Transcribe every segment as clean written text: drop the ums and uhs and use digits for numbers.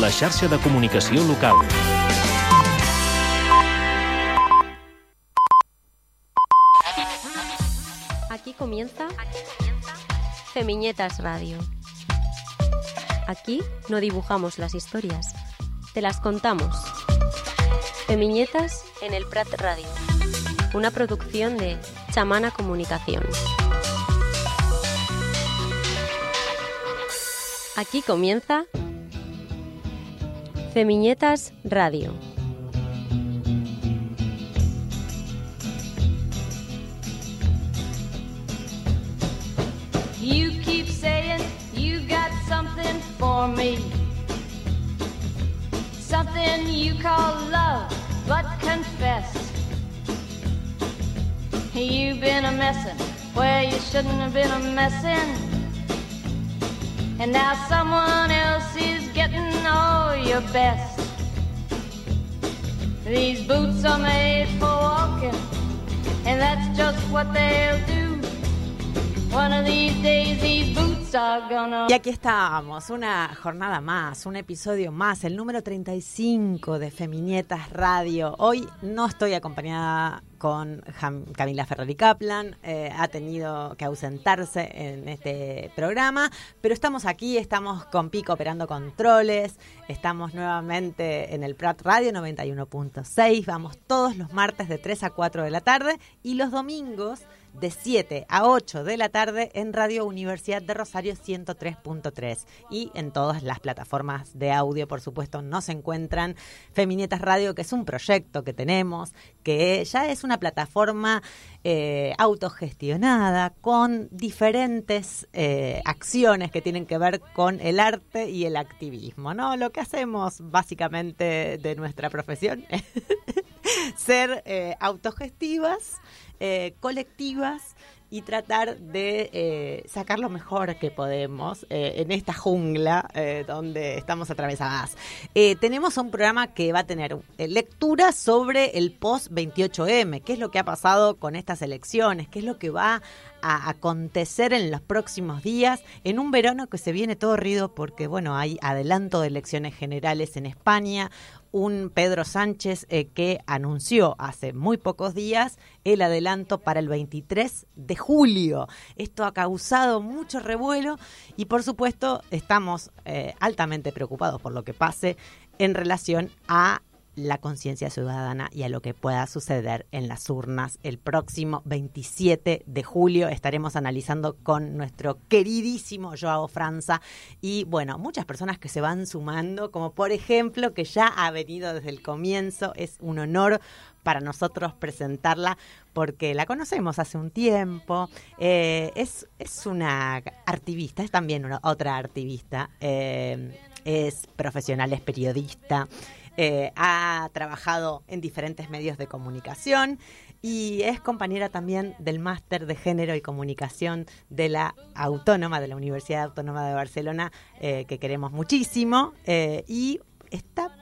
la xarxa de comunicació local. Aquí comienza Femiñetas Radio. Aquí no dibujamos las historias, te las contamos. Femiñetas en el Prat Radio, una producción de Chamana Comunicación. Aquí comienza Femiñetas Radio. You keep saying you got something for me, something you call love, but confess you've been a messin' where you shouldn't have been a messin', and now someone else is getting all your best. These boots are made for walking, and that's just what they'll do. One of these days these boots are gonna... Y aquí estamos, una jornada más, un episodio más, el número 35 de Femiñetas Radio. Hoy no estoy acompañada con Camila Ferrari Kaplan, ha tenido que ausentarse en este programa, pero estamos aquí, estamos con Pico operando controles, estamos nuevamente en el Prat Radio 91.6, vamos todos los martes de 3 a 4 de la tarde y los domingos de 7 a 8 de la tarde en Radio Universidad de Rosario 103.3 y en todas las plataformas de audio, por supuesto, nos encuentran Femiñetas Radio, que es un proyecto que tenemos, que ya es una plataforma autogestionada con diferentes acciones que tienen que ver con el arte y el activismo, ¿no? Lo que hacemos básicamente de nuestra profesión es ser autogestivas, colectivas y tratar de sacar lo mejor que podemos en esta jungla donde estamos atravesadas. Tenemos un programa que va a tener lecturas sobre el post-28M, qué es lo que ha pasado con estas elecciones, qué es lo que va a acontecer en los próximos días, en un verano que se viene todo ruido porque, bueno, hay adelanto de elecciones generales en España, un Pedro Sánchez que anunció hace muy pocos días el adelanto para el 23 de julio. Esto ha causado mucho revuelo y, por supuesto, estamos altamente preocupados por lo que pase en relación a la conciencia ciudadana y a lo que pueda suceder en las urnas el próximo 27 de julio. Estaremos analizando con nuestro queridísimo Joao Franza y, bueno, muchas personas que se van sumando, como por ejemplo, que ya ha venido desde el comienzo. Es un honor para nosotros presentarla porque la conocemos hace un tiempo. Es una activista, es también otra activista, es profesional, es periodista. Ha trabajado en diferentes medios de comunicación y es compañera también del Máster de Género y Comunicación de la Autónoma, de la Universidad Autónoma de Barcelona, que queremos muchísimo, y está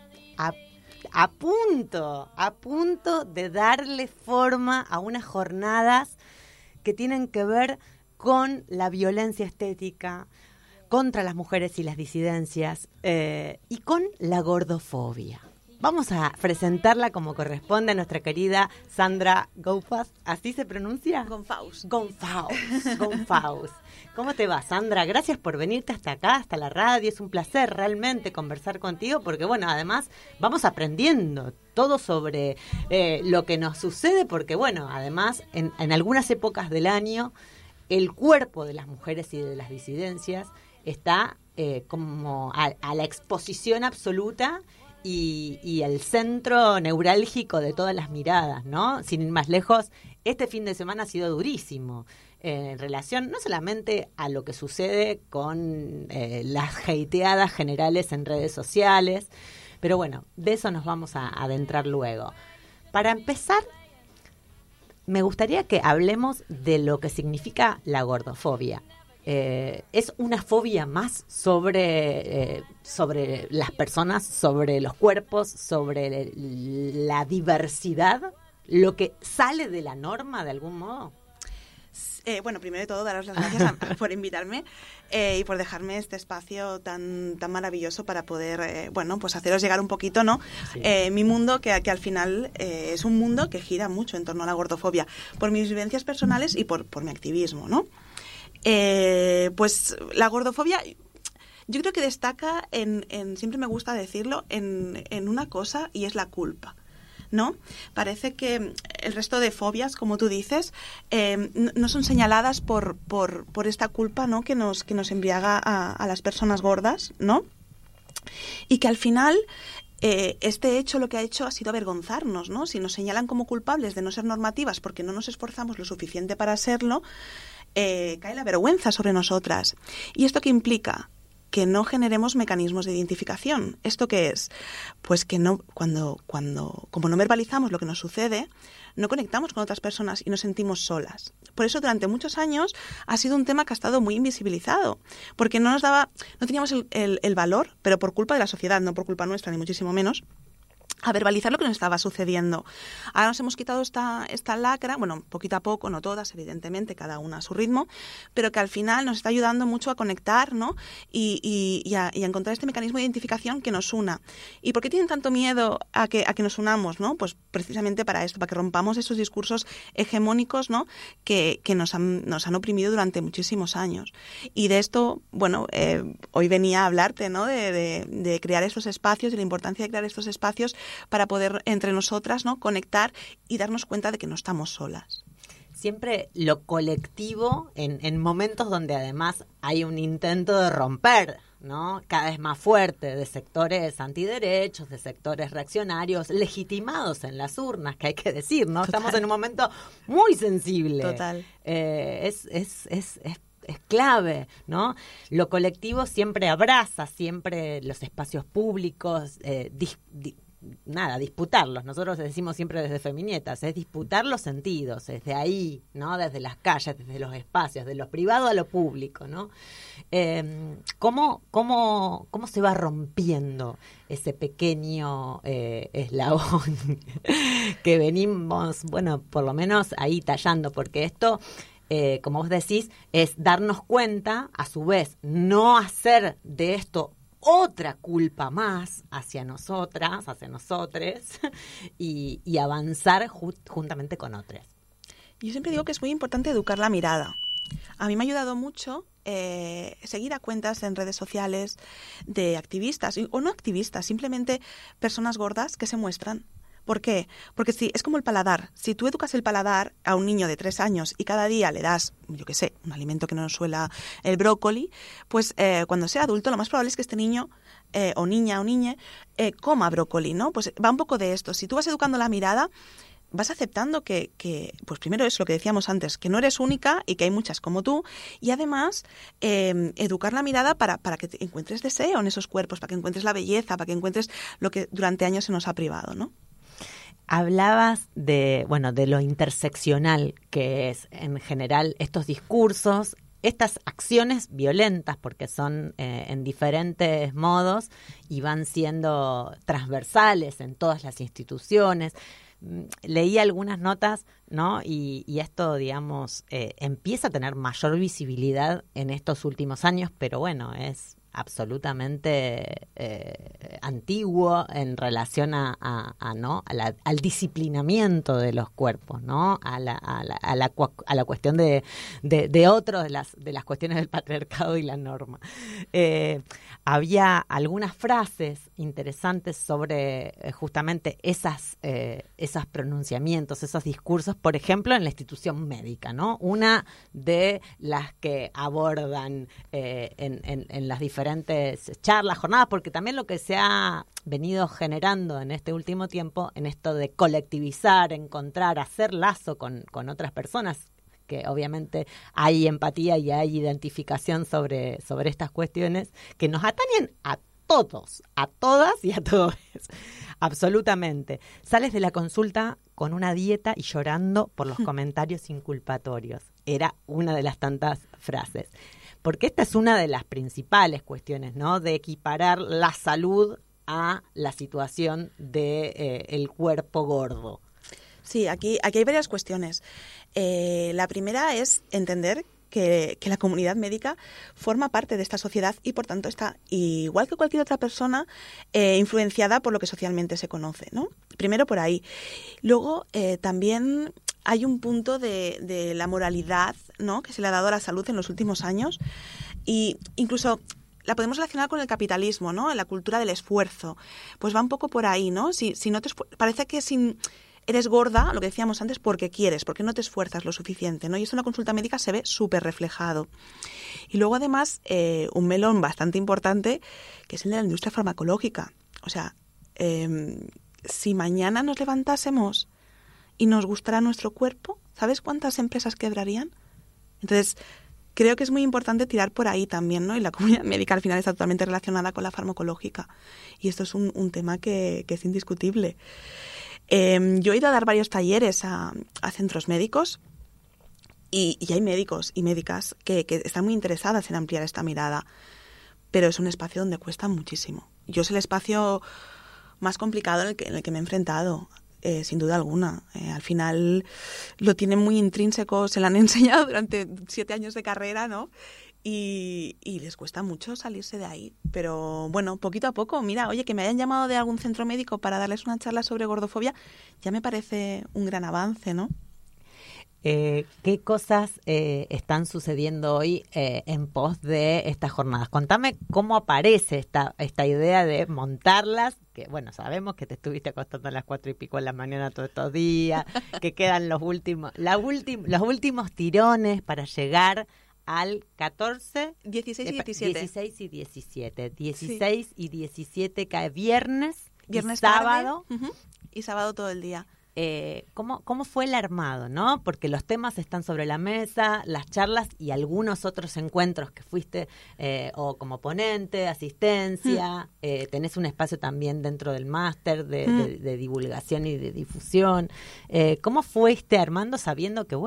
a punto de darle forma a unas jornadas que tienen que ver con la violencia estética, contra las mujeres y las disidencias y con la gordofobia. Vamos a presentarla como corresponde a nuestra querida Sandra Goufaus. ¿Así se pronuncia? Gonfaus. ¿Cómo te va, Sandra? Gracias por venirte hasta acá, hasta la radio. Es un placer realmente conversar contigo porque, bueno, además vamos aprendiendo todo sobre lo que nos sucede porque, bueno, además en algunas épocas del año el cuerpo de las mujeres y de las disidencias está como a la exposición absoluta y el centro neurálgico de todas las miradas, ¿no? Sin ir más lejos, este fin de semana ha sido durísimo en relación no solamente a lo que sucede con las hateadas generales en redes sociales, pero bueno, de eso nos vamos a adentrar luego. Para empezar, me gustaría que hablemos de lo que significa la gordofobia. Es una fobia más sobre las personas, sobre los cuerpos, sobre la diversidad, lo que sale de la norma de algún modo. Bueno, primero de todo, daros las gracias por invitarme y por dejarme este espacio tan maravilloso para poder, pues haceros llegar un poquito, ¿no? Sí. Mi mundo, que al final es un mundo que gira mucho en torno a la gordofobia, por mis vivencias personales y por mi activismo, ¿no? Pues la gordofobia, yo creo que destaca siempre me gusta decirlo, en una cosa, y es la culpa, ¿no? Parece que el resto de fobias, como tú dices, no son señaladas por esta culpa, ¿no? que nos embriaga a las personas gordas, ¿no? Y que al final este hecho lo que ha hecho ha sido avergonzarnos, ¿no? Si nos señalan como culpables de no ser normativas porque no nos esforzamos lo suficiente para serlo, cae la vergüenza sobre nosotras. ¿Y esto qué implica? Que no generemos mecanismos de identificación. ¿Esto qué es? Pues que no, como no verbalizamos lo que nos sucede, no conectamos con otras personas y nos sentimos solas. Por eso durante muchos años ha sido un tema que ha estado muy invisibilizado, porque no teníamos el valor, pero por culpa de la sociedad, no por culpa nuestra, ni muchísimo menos, a verbalizar lo que nos estaba sucediendo. Ahora nos hemos quitado esta lacra, bueno, poquito a poco, no todas, evidentemente, cada una a su ritmo, pero que al final nos está ayudando mucho a conectar, ¿no? Y a encontrar este mecanismo de identificación que nos una. ¿Y por qué tienen tanto miedo a que nos unamos, ¿no? Pues precisamente para esto, para que rompamos esos discursos hegemónicos, ¿no? Que nos han oprimido durante muchísimos años. Y de esto, bueno, hoy venía a hablarte, ¿no? De crear estos espacios, de la importancia de crear estos espacios para poder entre nosotras, ¿no? Conectar y darnos cuenta de que no estamos solas. Siempre lo colectivo en momentos donde además hay un intento de romper, ¿no? Cada vez más fuerte, de sectores antiderechos, de sectores reaccionarios, legitimados en las urnas, que hay que decir, ¿no? Total. Estamos en un momento muy sensible. Total. Es clave, ¿no? Lo colectivo siempre abraza, siempre los espacios públicos, disputarlos. Nosotros decimos siempre desde Feminietas, es disputar los sentidos, desde ahí, ¿no? Desde las calles, desde los espacios, de lo privado a lo público, ¿no? ¿Cómo se va rompiendo ese pequeño eslabón que venimos, bueno, por lo menos ahí tallando? Porque esto, como vos decís, es darnos cuenta, a su vez, no hacer de esto otra culpa más hacia nosotras, hacia nosotres, y avanzar juntamente con otras. Yo siempre digo que es muy importante educar la mirada. A mí me ha ayudado mucho seguir a cuentas en redes sociales de activistas, o no activistas, simplemente personas gordas que se muestran. ¿Por qué? Porque es como el paladar. Si tú educas el paladar a un niño de 3 años y cada día le das, yo qué sé, un alimento que no nos suela el brócoli, pues cuando sea adulto lo más probable es que este niño o niña o niñe coma brócoli, ¿no? Pues va un poco de esto. Si tú vas educando la mirada, vas aceptando que pues primero es lo que decíamos antes, que no eres única y que hay muchas como tú, y además educar la mirada para que encuentres deseo en esos cuerpos, para que encuentres la belleza, para que encuentres lo que durante años se nos ha privado, ¿no? Hablabas de lo interseccional que es en general estos discursos, estas acciones violentas, porque son en diferentes modos y van siendo transversales en todas las instituciones. Leí algunas notas, ¿no? Y esto, digamos, empieza a tener mayor visibilidad en estos últimos años, pero bueno, es absolutamente antiguo en relación al disciplinamiento de los cuerpos, ¿no? A la cuestión de otros de las cuestiones del patriarcado y la norma. Había algunas frases interesantes sobre justamente esos pronunciamientos, esos discursos, por ejemplo, en la institución médica, ¿no? Una de las que abordan en las diferentes charlas, jornadas, porque también lo que se ha venido generando en este último tiempo, en esto de colectivizar, encontrar, hacer lazo con otras personas, que obviamente hay empatía y hay identificación sobre estas cuestiones que nos atañen a todos, a todas y a todos. Absolutamente. Sales de la consulta con una dieta y llorando por los comentarios inculpatorios. Era una de las tantas frases. Porque esta es una de las principales cuestiones, ¿no? De equiparar la salud a la situación de el cuerpo gordo. Sí, aquí hay varias cuestiones. La primera es entender que la comunidad médica forma parte de esta sociedad y, por tanto, está, igual que cualquier otra persona, influenciada por lo que socialmente se conoce, ¿no? Primero por ahí. Luego, también hay un punto de la moralidad, ¿no?, que se le ha dado a la salud en los últimos años, y incluso la podemos relacionar con el capitalismo, ¿no?, en la cultura del esfuerzo. Pues va un poco por ahí, ¿no? Si no te parece que eres gorda, lo que decíamos antes, porque quieres, porque no te esfuerzas lo suficiente, ¿no? Y esto en la consulta médica se ve súper reflejado. Y luego, además, un melón bastante importante, que es el de la industria farmacológica. O sea, si mañana nos levantásemos y nos gustara nuestro cuerpo, ¿sabes cuántas empresas quebrarían? Entonces, creo que es muy importante tirar por ahí también, ¿no? Y la comunidad médica al final está totalmente relacionada con la farmacológica. Y esto es un tema que es indiscutible. Yo he ido a dar varios talleres a centros médicos y hay médicos y médicas que están muy interesadas en ampliar esta mirada, pero es un espacio donde cuesta muchísimo. Yo es el espacio más complicado en el que me he enfrentado, sin duda alguna. Al final lo tienen muy intrínseco, se lo han enseñado durante 7 años de carrera, ¿no? Y les cuesta mucho salirse de ahí. Pero bueno, poquito a poco, mira, oye, que me hayan llamado de algún centro médico para darles una charla sobre gordofobia, ya me parece un gran avance, ¿no? ¿Qué cosas están sucediendo hoy en pos de estas jornadas? Contame cómo aparece esta idea de montarlas, que bueno, sabemos que te estuviste acostando a las 4:00 de la mañana todos estos días, que quedan los últimos tirones para llegar al 14, 16 y 17. 16 y 17. 16 sí. Y 17 cae viernes y sábado. Tarde, y sábado todo el día. ¿Cómo fue el armado, no? Porque los temas están sobre la mesa, las charlas y algunos otros encuentros que fuiste o como ponente, asistencia, tenés un espacio también dentro del máster de divulgación y de difusión. ¿Cómo fuiste armando sabiendo que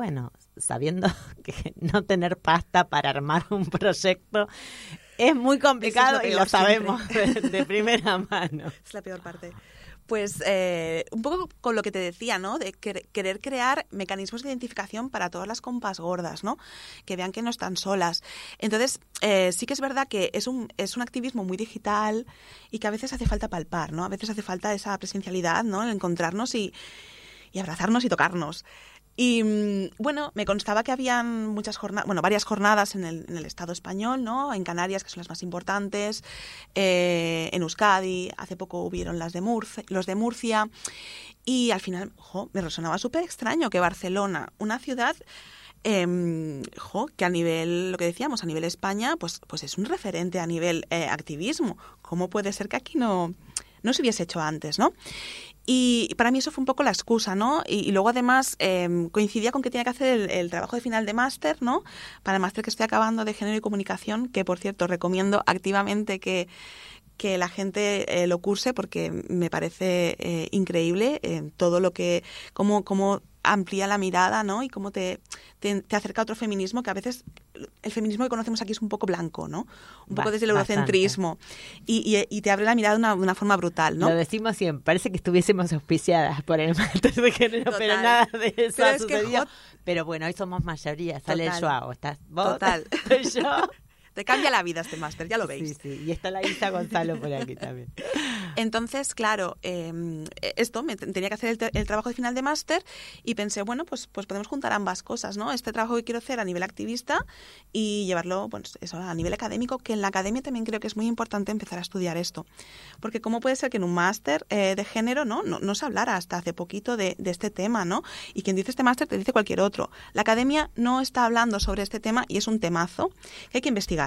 no tener pasta para armar un proyecto es muy complicado y lo sabemos de primera mano? Es la peor parte. Pues un poco con lo que te decía, ¿no? De querer crear mecanismos de identificación para todas las compas gordas, ¿no? Que vean que no están solas. Entonces, sí que es verdad que es un activismo muy digital y que a veces hace falta palpar, ¿no? A veces hace falta esa presencialidad, ¿no? El encontrarnos y abrazarnos y tocarnos. Y bueno, me constaba que habían varias jornadas en el Estado español, ¿no? En Canarias, que son las más importantes, en Euskadi, hace poco hubieron los de Murcia, y al final, me resonaba súper extraño que Barcelona, una ciudad que a nivel, lo que decíamos, a nivel España, pues es un referente a nivel activismo. ¿Cómo puede ser que aquí no se hubiese hecho antes, ¿no? Y para mí eso fue un poco la excusa, ¿no? Y luego además coincidía con que tenía que hacer el trabajo de final de máster, ¿no? Para el máster que estoy acabando de Género y Comunicación, que por cierto recomiendo activamente que la gente lo curse porque me parece increíble todo lo que, cómo amplía la mirada, ¿no? Y cómo te acerca a otro feminismo que a veces el feminismo que conocemos aquí es un poco blanco, ¿no? Un poco desde el eurocentrismo y te abre la mirada de una forma brutal, ¿no? Lo decimos siempre, parece que estuviésemos auspiciadas por el máster de género, total. Pero nada de eso ha sucedido. Pero bueno, hoy somos mayoría, sale el Joao, ¿estás vos? Total. Estoy yo. Te cambia la vida este máster, ya lo veis. Sí, y está la Isa Gonzalo por aquí también. Entonces, claro, me tenía que hacer el trabajo de final de máster y pensé, bueno, pues podemos juntar ambas cosas, ¿no? Este trabajo que quiero hacer a nivel activista y llevarlo, pues eso, a nivel académico, que en la academia también creo que es muy importante empezar a estudiar esto. Porque cómo puede ser que en un máster de género, no se hablara hasta hace poquito de este tema, ¿no? Y quien dice este máster te dice cualquier otro. La academia no está hablando sobre este tema y es un temazo que hay que investigar.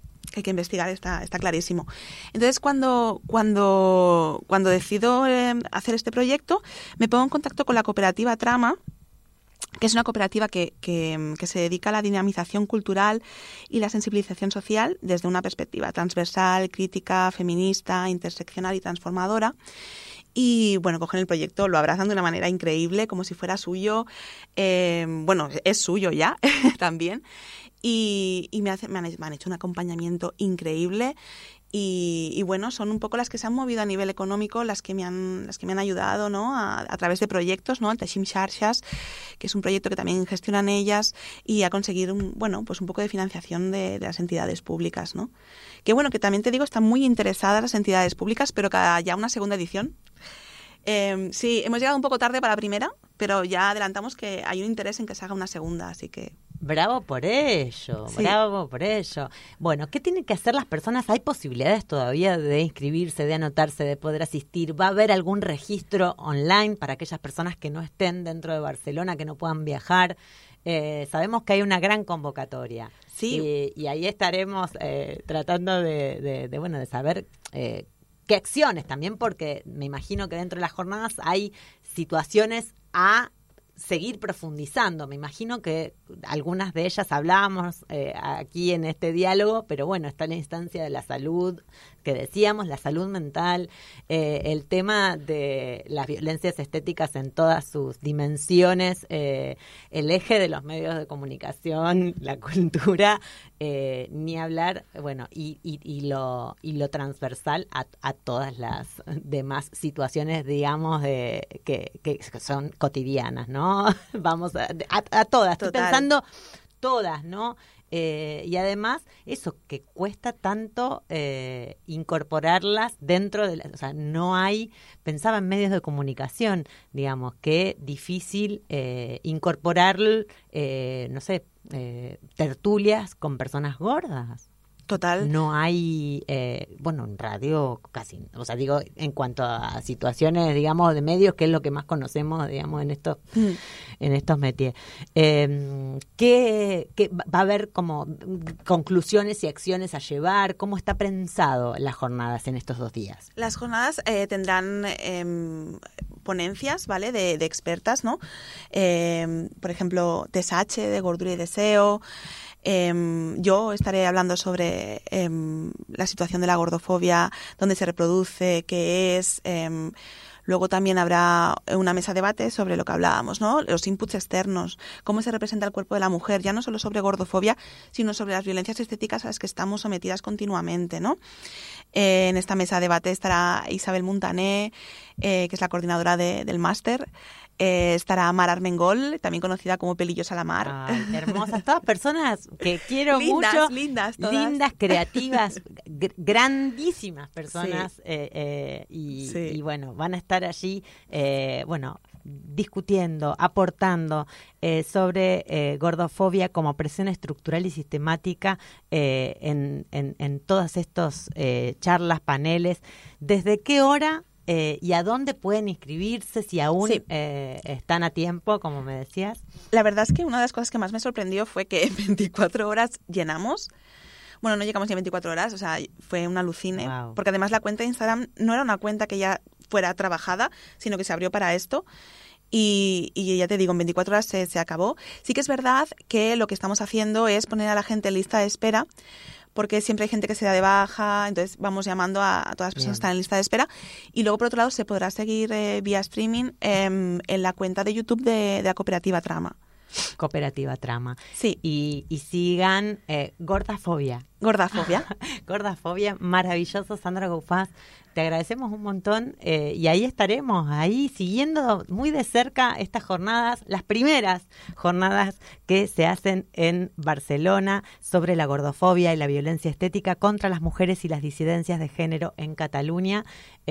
Está clarísimo. Entonces, cuando decido hacer este proyecto, me pongo en contacto con la cooperativa Trama, que es una cooperativa que se dedica a la dinamización cultural y la sensibilización social desde una perspectiva transversal, crítica, feminista, interseccional y transformadora. Y bueno, cogen el proyecto, lo abrazan de una manera increíble, como si fuera suyo. Es suyo ya también. Y me han hecho un acompañamiento increíble Y bueno, son un poco las que se han movido a nivel económico, las que me han ayudado, ¿no? a través de proyectos, ¿no? El Teixim Xarxas, que es un proyecto que también gestionan ellas, y a conseguir un poco de financiación de las entidades públicas, ¿no? Que bueno, que también te digo, están muy interesadas las entidades públicas, pero cada ya una segunda edición. Sí, hemos llegado un poco tarde para la primera, pero ya adelantamos que hay un interés en que se haga una segunda, así que... Bravo por ello, Sí. bravo por ello. Bueno, ¿qué tienen que hacer las personas? ¿Hay posibilidades todavía de inscribirse, de anotarse, de poder asistir? ¿Va a haber algún registro online para aquellas personas que no estén dentro de Barcelona, que no puedan viajar? Sabemos que hay una gran convocatoria. Sí. Y ahí estaremos tratando de saber qué acciones también, porque me imagino que dentro de las jornadas hay situaciones a seguir profundizando. Me imagino que algunas de ellas hablamos aquí en este diálogo, pero bueno, está la instancia de la salud, que decíamos, la salud mental, el tema de las violencias estéticas en todas sus dimensiones, el eje de los medios de comunicación, la cultura, ni hablar, bueno, y lo transversal a todas las demás situaciones, digamos, que son cotidianas, ¿no? Vamos a todas, estoy Total. pensando todas, ¿no? Y además, eso que cuesta tanto incorporarlas dentro de o sea, no hay, pensaba en medios de comunicación, digamos, que difícil incorporar, no sé, tertulias con personas gordas. Total. No hay, en radio casi, o sea, digo, en cuanto a situaciones, digamos, de medios, que es lo que más conocemos, digamos, en estos métiers. ¿Qué va a haber como conclusiones y acciones a llevar? ¿Cómo está pensado las jornadas en estos 2 días? Las jornadas tendrán ponencias, ¿vale? De expertas, ¿no? Por ejemplo, TSH, de gordura y deseo. Yo estaré hablando sobre la situación de la gordofobia, dónde se reproduce, qué es. Luego también habrá una mesa de debate sobre lo que hablábamos, ¿no? Los inputs externos, cómo se representa el cuerpo de la mujer, ya no solo sobre gordofobia, sino sobre las violencias estéticas a las que estamos sometidas continuamente, ¿no? En esta mesa de debate estará Isabel Muntané, que es la coordinadora del máster. Estará Mar Armengol, también conocida como Pelillos a la Mar. Ay, hermosas, todas personas que quiero Lindas, mucho. lindas, todas. Lindas, creativas, grandísimas personas. Sí. Y bueno, van a estar allí, discutiendo, aportando sobre gordofobia como presión estructural y sistemática en todas estas charlas, paneles. ¿Desde qué hora y a dónde pueden inscribirse, si aún están a tiempo, como me decías? La verdad es que una de las cosas que más me sorprendió fue que en 24 horas llenamos. Bueno, no llegamos ni a 24 horas, o sea, fue un alucine. Wow. Porque además la cuenta de Instagram no era una cuenta que ya fuera trabajada, sino que se abrió para esto. Y ya te digo, en 24 horas se acabó. Sí que es verdad que lo que estamos haciendo es poner a la gente en lista de espera, porque siempre hay gente que se da de baja, entonces vamos llamando a todas las personas que están en lista de espera. Y luego, por otro lado, se podrá seguir vía streaming en la cuenta de YouTube de la Cooperativa Trama. Cooperativa Trama. Sí. Y sigan Gordafobia. Gordafobia. Gordafobia, maravilloso, Sandra Goufás. Te agradecemos un montón y ahí estaremos, ahí siguiendo muy de cerca estas jornadas, las primeras jornadas que se hacen en Barcelona sobre la gordofobia y la violencia estética contra las mujeres y las disidencias de género en Cataluña.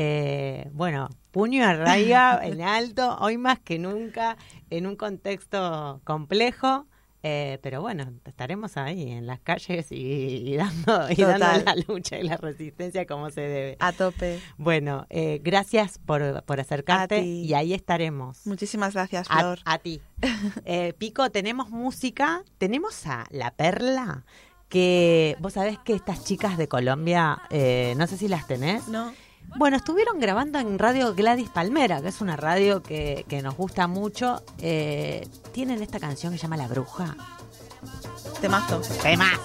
Puño a raya en alto, hoy más que nunca, en un contexto complejo. Pero bueno, estaremos ahí en las calles y dando la lucha y la resistencia como se debe. A tope. Bueno, gracias por acercarte A ti. y ahí estaremos. Muchísimas gracias, Flor. A ti. Pico, tenemos música, tenemos a La Perla, que vos sabés que estas chicas de Colombia, no sé si las tenés. No. Bueno, estuvieron grabando en Radio Gladys Palmera, que es una radio que nos gusta mucho. Tienen esta canción que se llama La Bruja. Temazo. ¡Temazo!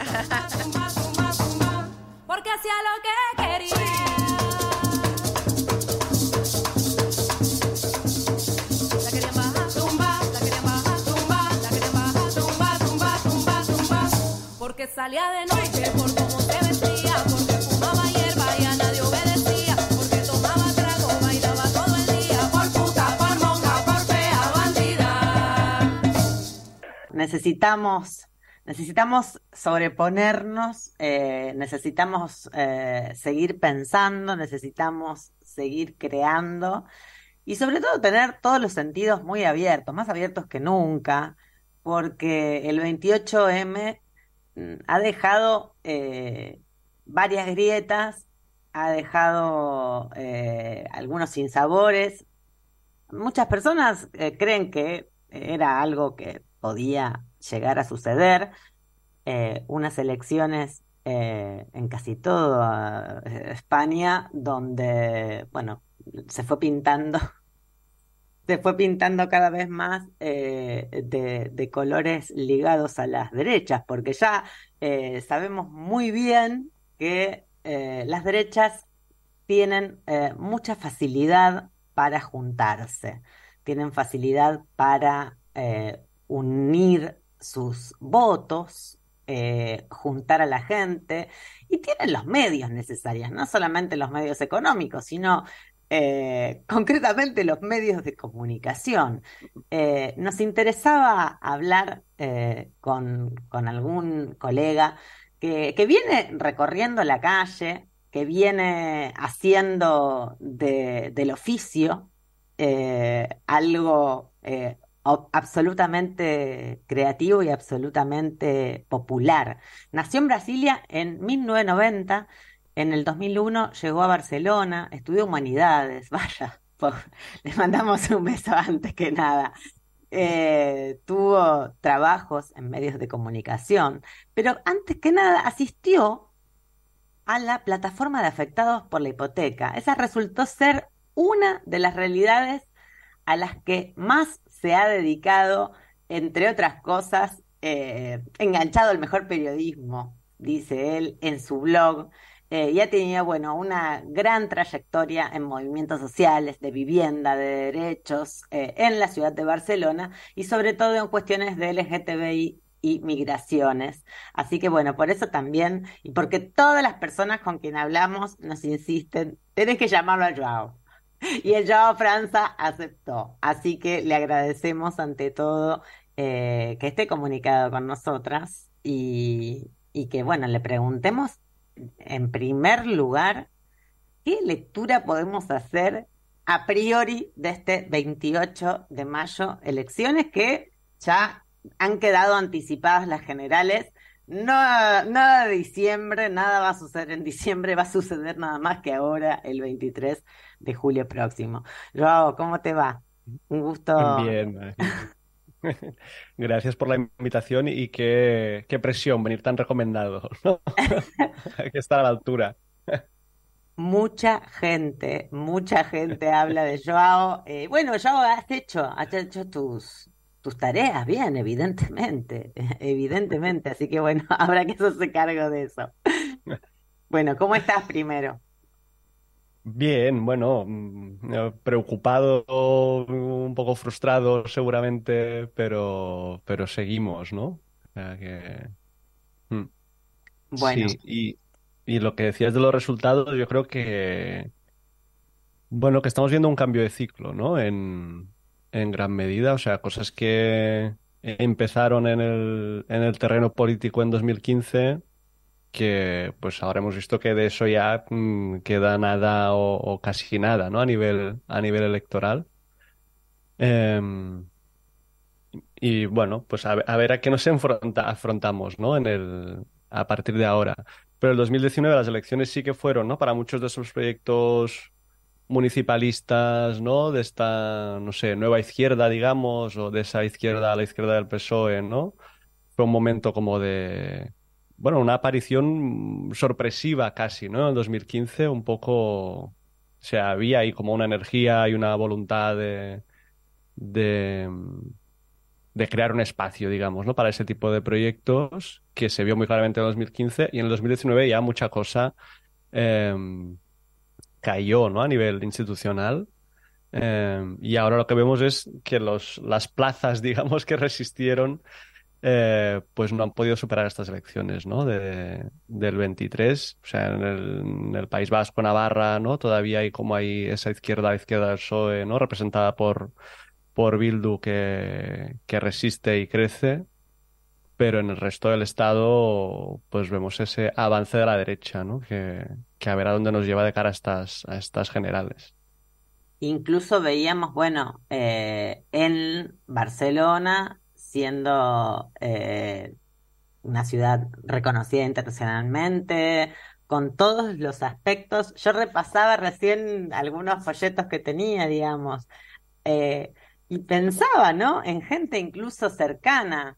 Porque hacía lo que quería. La querían bajar, tumba, la querían bajar, tumba, la querían bajar, tumba, tumba, tumba, tumba. Porque salía de noche, por cómo se vestía, porque fumaba hierba necesitamos sobreponernos, necesitamos seguir pensando, necesitamos seguir creando y sobre todo tener todos los sentidos muy abiertos, más abiertos que nunca, porque el 28M ha dejado varias grietas, ha dejado algunos sinsabores. Muchas personas creen que era algo que podía llegar a suceder. Unas elecciones en casi toda España donde, bueno, se fue pintando, se fue pintando cada vez más de colores ligados a las derechas, porque ya sabemos muy bien que las derechas tienen mucha facilidad para juntarse, tienen facilidad para unir sus votos, juntar a la gente, y tienen los medios necesarios, no solamente los medios económicos, sino concretamente los medios de comunicación. Nos interesaba hablar con algún colega que viene recorriendo la calle, que viene haciendo del oficio algo absolutamente creativo y absolutamente popular. Nació en Brasilia en 1990, en el 2001 llegó a Barcelona, estudió humanidades, vaya, le mandamos un beso antes que nada. Tuvo trabajos en medios de comunicación, pero antes que nada asistió a la plataforma de afectados por la hipoteca. Esa resultó ser una de las realidades a las que más se ha dedicado, entre otras cosas, enganchado al mejor periodismo, dice él en su blog, y ha tenido, bueno, una gran trayectoria en movimientos sociales, de vivienda, de derechos, en la ciudad de Barcelona, y sobre todo en cuestiones de LGTBI y migraciones. Así que bueno, por eso también, y porque todas las personas con quien hablamos nos insisten, tenés que llamarlo a Joao. Y el Joao Franza aceptó. Así que le agradecemos ante todo que esté comunicado con nosotras y que, bueno, le preguntemos en primer lugar qué lectura podemos hacer a priori de este 28 de mayo, elecciones que ya han quedado anticipadas las generales. No, nada de diciembre, nada va a suceder en diciembre, va a suceder nada más que ahora, el 23 de julio próximo. Joao, ¿cómo te va? Un gusto. Bien. Gracias por la invitación y qué presión venir tan recomendado, ¿no? Hay que estar a la altura. Mucha gente habla de Joao. Bueno, Joao, has hecho tus tareas bien, evidentemente. Así que bueno, habrá que hacerse cargo de eso. Bueno, ¿cómo estás primero? Bien, bueno, preocupado, un poco frustrado seguramente, pero seguimos, ¿no? O sea que... mm, Bueno, Sí, y lo que decías de los resultados, yo creo que, bueno, que estamos viendo un cambio de ciclo, ¿no? En gran medida, o sea, cosas que empezaron en el terreno político en 2015, que pues ahora hemos visto que de eso ya queda nada o casi nada, ¿no? A nivel electoral. Em, y bueno, pues a ver a qué nos afrontamos, ¿no? A partir de ahora. Pero el 2019 las elecciones sí que fueron, ¿no? Para muchos de esos proyectos municipalistas, ¿no? De esta, no sé, nueva izquierda, digamos, o de esa izquierda a la izquierda del PSOE, ¿no? Fue un momento como de, bueno, una aparición sorpresiva casi, ¿no? En 2015, un poco, o sea, había ahí como una energía y una voluntad de, de crear un espacio, digamos, ¿no? Para ese tipo de proyectos que se vio muy claramente en 2015 y en el 2019 ya mucha cosa eh, cayó, ¿no? A nivel institucional. Y ahora lo que vemos es que las plazas, digamos, que resistieron, pues no han podido superar estas elecciones, ¿no? Del 23. O sea, en el País Vasco, Navarra, ¿no? Todavía hay como hay esa izquierda del PSOE, ¿no? Representada por Bildu que resiste y crece. pero en el resto del estado pues vemos ese avance de la derecha, ¿no? Que a ver a dónde nos lleva de cara a estas generales. Incluso veíamos, bueno, en Barcelona, siendo una ciudad reconocida internacionalmente, con todos los aspectos. Yo repasaba recién algunos folletos que tenía, digamos, eh, y pensaba, ¿no? En gente incluso cercana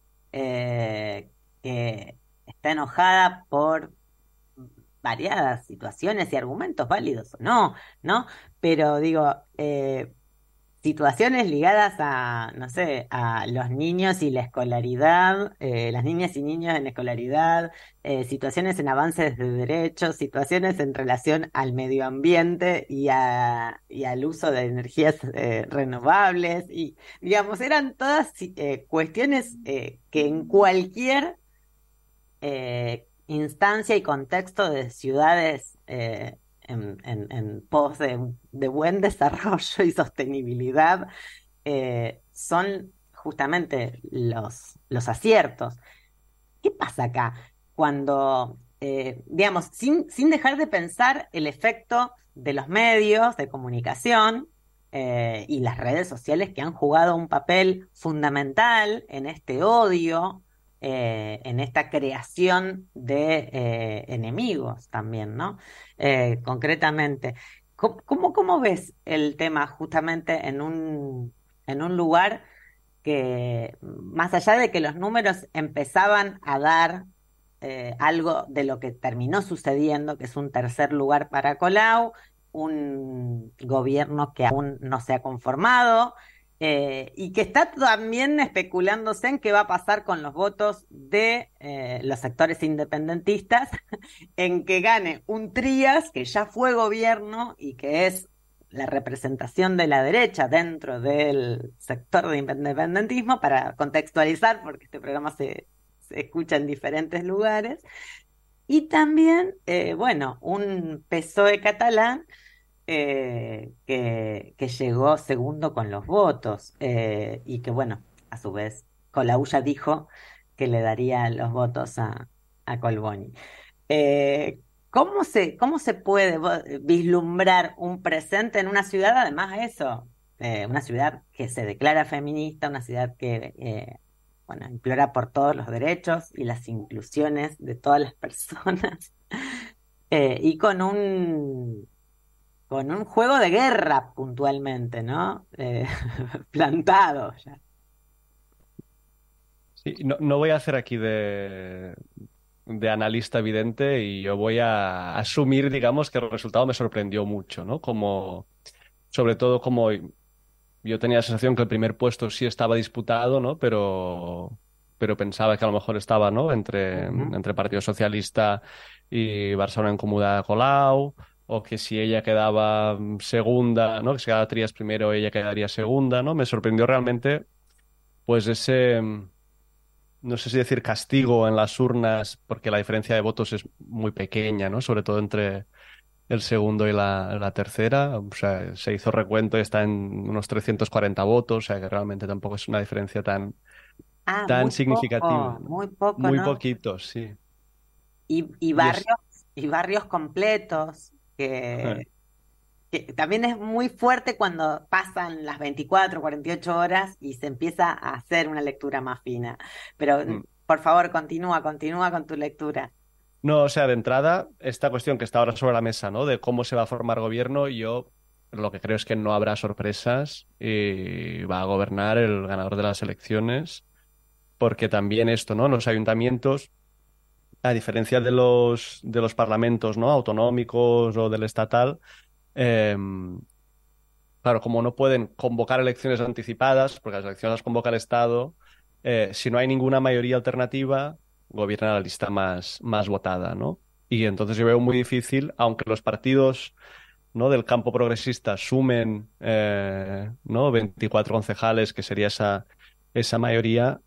que está enojada por variadas situaciones y argumentos válidos o no, ¿no? Pero digo, situaciones ligadas a, no sé, a los niños y la escolaridad, las niñas y niños en la escolaridad, situaciones en avances de derechos, situaciones en relación al medio ambiente y al uso de energías renovables, y digamos, eran todas cuestiones que en cualquier instancia y contexto de ciudades en pos de buen desarrollo y sostenibilidad, son justamente los aciertos. ¿Qué pasa acá? Cuando, digamos, sin dejar de pensar el efecto de los medios de comunicación y las redes sociales que han jugado un papel fundamental en este odio, en esta creación de enemigos también, ¿no? Concretamente, ¿cómo ves el tema justamente en un lugar que, más allá de que los números empezaban a dar algo de lo que terminó sucediendo, que es un tercer lugar para Colau, un gobierno que aún no se ha conformado, y que está también especulándose en qué va a pasar con los votos de los sectores independentistas, en que gane un Trías que ya fue gobierno y que es la representación de la derecha dentro del sector de independentismo, para contextualizar, porque este programa se escucha en diferentes lugares, y también, bueno, un PSOE catalán que llegó segundo con los votos, y que, bueno, a su vez, Colau ya dijo que le daría los votos a Colboni. ¿Cómo se puede vislumbrar un presente en una ciudad, además de eso, una ciudad que se declara feminista, una ciudad que, bueno, implora por todos los derechos y las inclusiones de todas las personas, y con un juego de guerra puntualmente, ¿no? Plantado ya. Sí, no voy a hacer aquí de analista evidente y yo voy a asumir, digamos, que el resultado me sorprendió mucho, ¿no? Como, sobre todo como yo tenía la sensación que el primer puesto sí estaba disputado, ¿no? Pero pensaba que a lo mejor estaba, ¿no? Ujú. Entre Partido Socialista y Barcelona en Comú de Colau, o que si ella quedaba segunda, ¿no? Que si quedaba Trías primero, ella quedaría segunda, ¿no? Me sorprendió realmente, pues ese, no sé si decir castigo en las urnas, porque la diferencia de votos es muy pequeña, ¿no? Sobre todo entre el segundo y la tercera. O sea, se hizo recuento y está en unos 340 votos, o sea que realmente tampoco es una diferencia Ah, tan significativa, ¿no? muy poco, Muy ¿no? poquitos, sí. Y Y es, barrios completos, que también es muy fuerte cuando pasan las 24, 48 horas y se empieza a hacer una lectura más fina. Pero, por favor, continúa con tu lectura. no, o sea, de entrada, esta cuestión que está ahora sobre la mesa, ¿no? De cómo se va a formar gobierno, yo lo que creo es que no habrá sorpresas y va a gobernar el ganador de las elecciones, porque también esto, ¿no? Los ayuntamientos, a diferencia de los parlamentos, ¿no? Autonómicos o del estatal, eh, claro, como no pueden convocar elecciones anticipadas, porque las elecciones las convoca el Estado, si no hay ninguna mayoría alternativa, gobierna la lista más votada, ¿no? Y entonces yo veo muy difícil, aunque los partidos, ¿no? Del campo progresista sumen, ¿no? 24 concejales, que sería esa mayoría,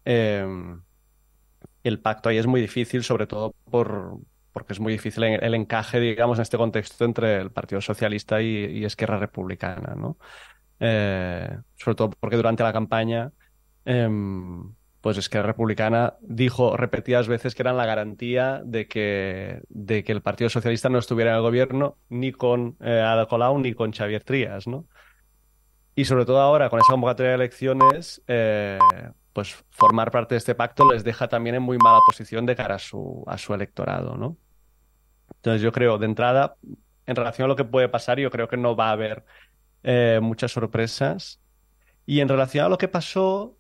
el pacto ahí es muy difícil, sobre todo porque es muy difícil el encaje, digamos, en este contexto entre el Partido Socialista y Esquerra Republicana, ¿no? Sobre todo porque durante la campaña, pues Esquerra Republicana dijo repetidas veces que eran la garantía de que el Partido Socialista no estuviera en el gobierno ni con Ada Colau ni con Xavier Trías, ¿no? Y sobre todo ahora, con esa convocatoria de elecciones, pues formar parte de este pacto les deja también en muy mala posición de cara a su electorado, ¿no? Entonces yo creo, de entrada, en relación a lo que puede pasar, yo creo que no va a haber muchas sorpresas. Y en relación a lo que pasó,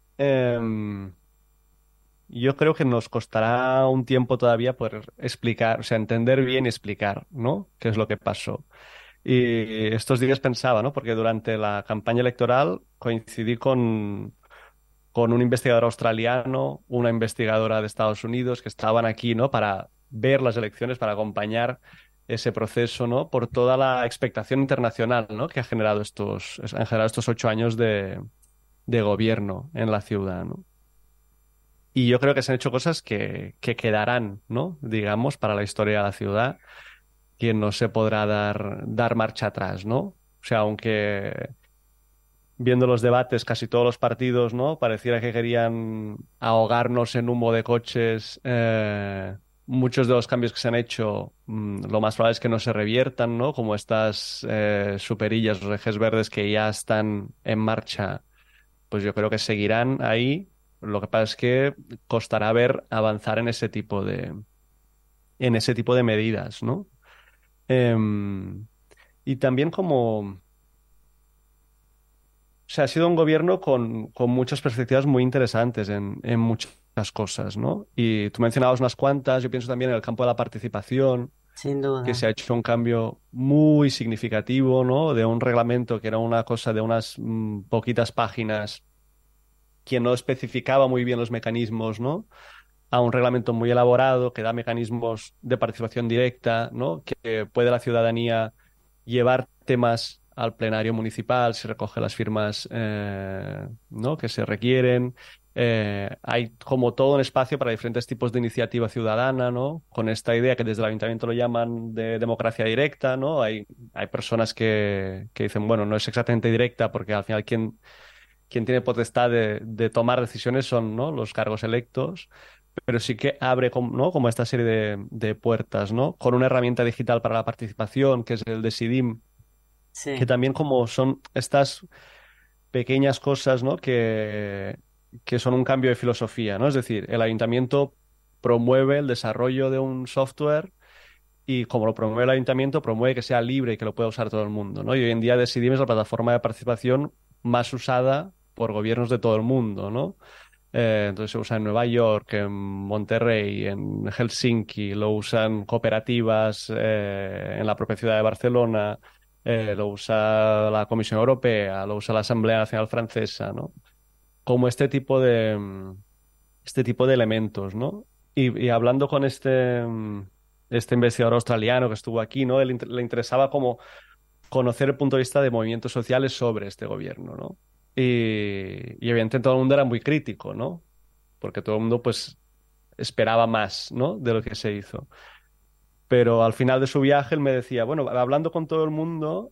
yo creo que nos costará un tiempo todavía poder explicar, o sea, entender bien y explicar, ¿no? ¿Qué es lo que pasó? Y estos días pensaba, ¿no? Porque durante la campaña electoral coincidí con un investigador australiano, una investigadora de Estados Unidos que estaban aquí, ¿no? Para ver las elecciones, para acompañar ese proceso, ¿no? Por toda la expectación internacional, ¿no? Que han generado estos 8 años de gobierno en la ciudad, ¿no? Y yo creo que se han hecho cosas que quedarán, ¿no? Digamos, para la historia de la ciudad, que no se podrá dar marcha atrás, ¿no? O sea, aunque viendo los debates, casi todos los partidos, ¿no? Pareciera que querían ahogarnos en humo de coches. Muchos de los cambios que se han hecho, lo más probable es que no se reviertan, ¿no? Como estas superillas, los ejes verdes que ya están en marcha, pues yo creo que seguirán ahí. Lo que pasa es que costará ver avanzar en ese tipo de medidas, ¿no? Y también como... O sea, ha sido un gobierno con muchas perspectivas muy interesantes en muchas cosas, ¿no? Y tú mencionabas unas cuantas, yo pienso también en el campo de la participación, Sin que duda. se ha hecho un cambio muy significativo, ¿no? De un reglamento que era una cosa de unas poquitas páginas que no especificaba muy bien los mecanismos, ¿no? A un reglamento muy elaborado que da mecanismos de participación directa, ¿no? Que puede la ciudadanía llevar temas al plenario municipal, se recoge las firmas ¿no? que se requieren. Hay como todo un espacio para diferentes tipos de iniciativa ciudadana, ¿no? Con esta idea que desde el ayuntamiento lo llaman de democracia directa, ¿no? Hay personas que dicen, bueno, no es exactamente directa porque al final quien tiene potestad de tomar decisiones son, ¿no? los cargos electos, pero sí que abre ¿no? como esta serie de puertas, ¿no? Con una herramienta digital para la participación, que es el Decidim, que Sí. también como son estas pequeñas cosas, ¿no? que son un cambio de filosofía, ¿no? Es decir, el ayuntamiento promueve el desarrollo de un software y como lo promueve el ayuntamiento, promueve que sea libre y que lo pueda usar todo el mundo, ¿no? Y hoy en día Decidim es la plataforma de participación más usada por gobiernos de todo el mundo, ¿no? Entonces se usa en Nueva York, en Monterrey, en Helsinki, lo usan cooperativas en la propia ciudad de Barcelona, lo usa la Comisión Europea, lo usa la Asamblea Nacional Francesa, ¿no? Como este tipo de elementos, ¿no? Y hablando con este investigador australiano que estuvo aquí, ¿no? Le interesaba como conocer el punto de vista de movimientos sociales sobre este gobierno, ¿no? Y evidentemente todo el mundo era muy crítico, ¿no? Porque todo el mundo pues esperaba más, ¿no? De lo que se hizo. Pero al final de su viaje él me decía, bueno, hablando con todo el mundo,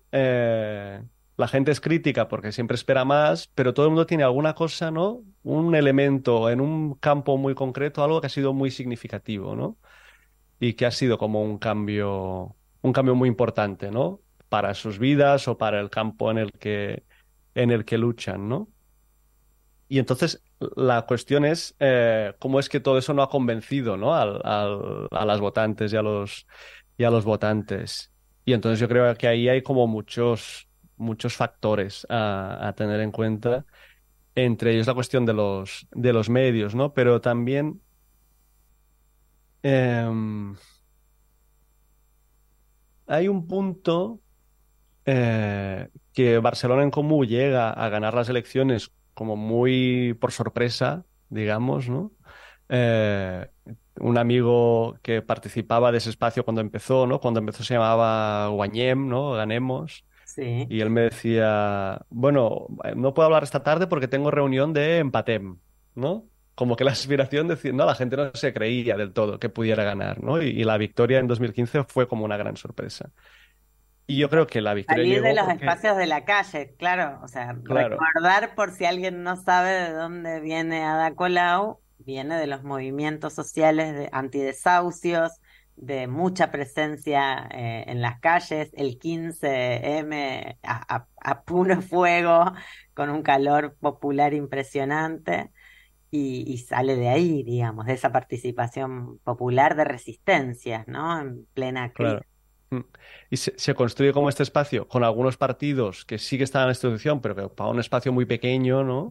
la gente es crítica porque siempre espera más, pero todo el mundo tiene alguna cosa, ¿no? Un elemento en un campo muy concreto, algo que ha sido muy significativo, ¿no? Y que ha sido como un cambio muy importante, ¿no? Para sus vidas o para el campo en el que luchan, ¿no? Y entonces la cuestión es cómo es que todo eso no ha convencido, ¿no? A las votantes y a los votantes. Y entonces yo creo que ahí hay como muchos factores a tener en cuenta, entre ellos la cuestión de los medios, ¿no? Pero también em, hay un punto que Barcelona en Comú llega a ganar las elecciones como muy por sorpresa, digamos, ¿no? Eh, un amigo que participaba de ese espacio cuando empezó, ¿no? Cuando empezó se llamaba Guanyem, ¿no? Ganemos. Sí. Y él me decía, bueno, no puedo hablar esta tarde porque tengo reunión de Empatem, ¿no? Como que la aspiración de decir, no, la gente no se creía del todo que pudiera ganar, ¿no? Y la victoria en 2015 fue como una gran sorpresa. Y yo creo que la victoria Salir de llegó los porque, espacios de la calle, claro. O sea, claro, recordar por si alguien no sabe de dónde viene Ada Colau, viene de los movimientos sociales de antidesahucios, de mucha presencia en las calles, el 15M a puro fuego, con un calor popular impresionante, y sale de ahí, digamos, de esa participación popular de resistencias, ¿no? En plena crisis. claro. Mm. Y se construye como este espacio con algunos partidos que sí que están en la institución, pero que para un espacio muy pequeño, ¿no?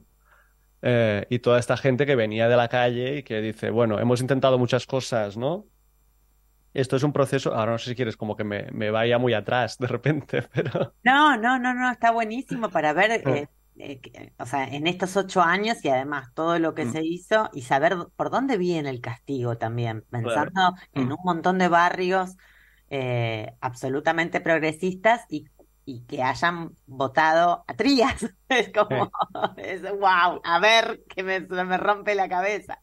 Y toda esta gente que venía de la calle y que dice, bueno, hemos intentado muchas cosas, ¿no? Esto es un proceso, ahora no sé si quieres como que me vaya muy atrás de repente, pero... No, no, no, no, está buenísimo para ver, Mm, o sea, en estos 8 años y además todo lo que mm, se hizo y saber por dónde viene el castigo también, claro. pensando en Mm, un montón de barrios absolutamente progresistas y que hayan votado a Trías. Es eh. como, es wow, a ver, que se me rompe la cabeza.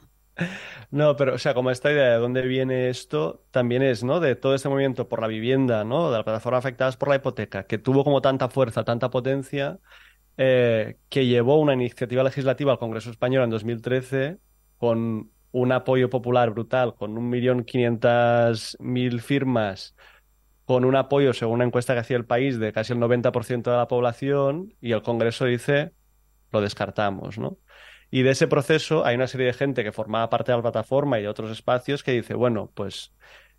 No, pero, o sea, como esta idea de dónde viene esto, también es, ¿no? De todo este movimiento por la vivienda, ¿no? De la plataforma afectadas por la hipoteca, que tuvo como tanta fuerza, tanta potencia, que llevó una iniciativa legislativa al Congreso Español en 2013 con un apoyo popular brutal, con 1.500.000 firmas, con un apoyo, según una encuesta que hacía el país, de casi el 90% de la población, y el Congreso dice, lo descartamos, ¿no? Y de ese proceso hay una serie de gente que formaba parte de la plataforma y de otros espacios que dice, bueno, pues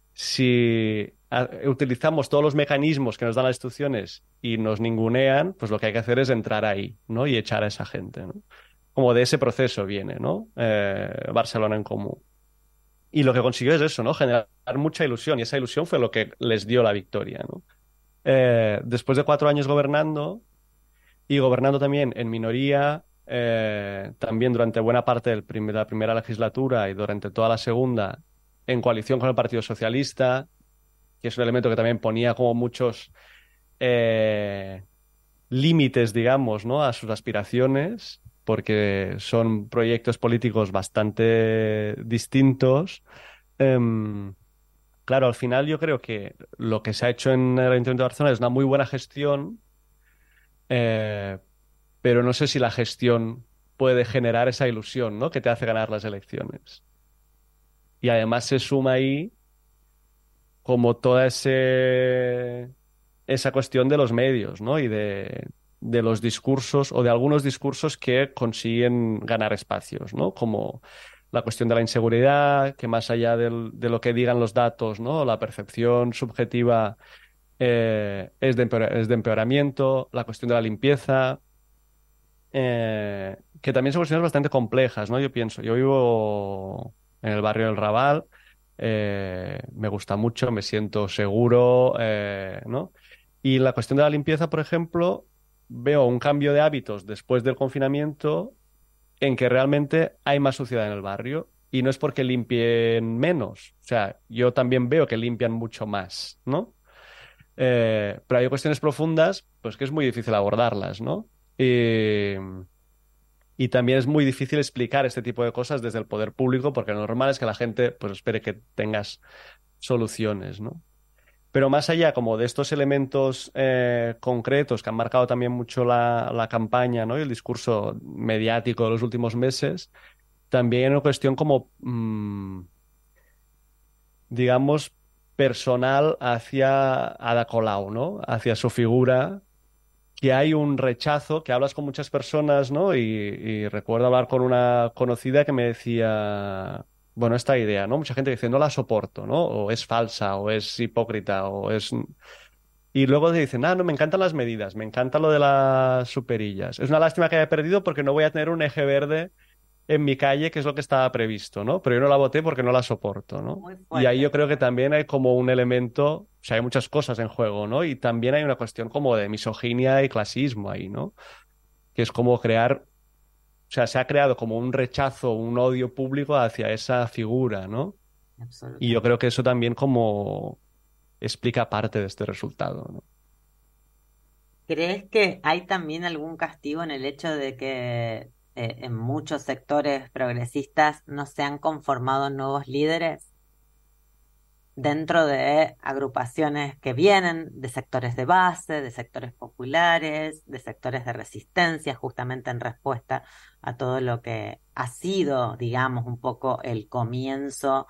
si utilizamos todos los mecanismos que nos dan las instituciones y nos ningunean, pues lo que hay que hacer es entrar ahí, ¿no? Y echar a esa gente, ¿no? Como de ese proceso viene, ¿no? Barcelona en Comú. Y lo que consiguió es eso, ¿no? Generar mucha ilusión y esa ilusión fue lo que les dio la victoria, ¿no? Después de 4 años gobernando y gobernando también en minoría, también durante buena parte de la primera legislatura y durante toda la segunda, en coalición con el Partido Socialista, que es un elemento que también ponía como muchos eh, límites, digamos, ¿no? A sus aspiraciones, porque son proyectos políticos bastante distintos. Em, claro, al final yo creo que lo que se ha hecho en el Ayuntamiento de Barcelona es una muy buena gestión, eh, pero no sé si la gestión puede generar esa ilusión, ¿no? Que te hace ganar las elecciones. Y además se suma ahí como toda esa cuestión de los medios, ¿no? Y de los discursos o de algunos discursos que consiguen ganar espacios, ¿no? Como la cuestión de la inseguridad, que más allá de lo que digan los datos, ¿no? La percepción subjetiva es de empeoramiento, la cuestión de la limpieza, que también son cuestiones bastante complejas, ¿no? Yo pienso, yo vivo en el barrio del Raval, me gusta mucho, me siento seguro, ¿no? Y la cuestión de la limpieza, por ejemplo, veo un cambio de hábitos después del confinamiento en que realmente hay más suciedad en el barrio y no es porque limpien menos, o sea, yo también veo que limpian mucho más, ¿no? Pero hay cuestiones profundas, pues que es muy difícil abordarlas, ¿no? Y, y también es muy difícil explicar este tipo de cosas desde el poder público, porque lo normal es que la gente pues espere que tengas soluciones, ¿no? Pero más allá como de estos elementos concretos que han marcado también mucho la campaña, ¿no? Y el discurso mediático de los últimos meses, también hay una cuestión como, digamos, personal hacia Ada Colau, ¿no? Hacia su figura, que hay un rechazo, que hablas con muchas personas, ¿no? Y recuerdo hablar con una conocida que me decía, bueno, esta idea, ¿no? Mucha gente dice, no la soporto, ¿no? O es falsa, o es hipócrita, o es... Y luego te dicen, ah, no, me encantan las medidas, me encanta lo de las superillas. Es una lástima que haya perdido porque no voy a tener un eje verde en mi calle, que es lo que estaba previsto, ¿no? Pero yo no la voté porque no la soporto, ¿no? Muy Y ahí fuerte. yo creo que también hay como un elemento, o sea, hay muchas cosas en juego, ¿no? Y también hay una cuestión como de misoginia y clasismo ahí, ¿no? Que es como crear, o sea, se ha creado como un rechazo, un odio público hacia esa figura, ¿no? Y yo Absolutamente. creo que eso también como explica parte de este resultado, ¿no? ¿Crees que hay también algún castigo en el hecho de que en muchos sectores progresistas no se han conformado nuevos líderes? dentro de agrupaciones que vienen de sectores de base, de sectores populares, de sectores de resistencia, justamente en respuesta a todo lo que ha sido, digamos, un poco el comienzo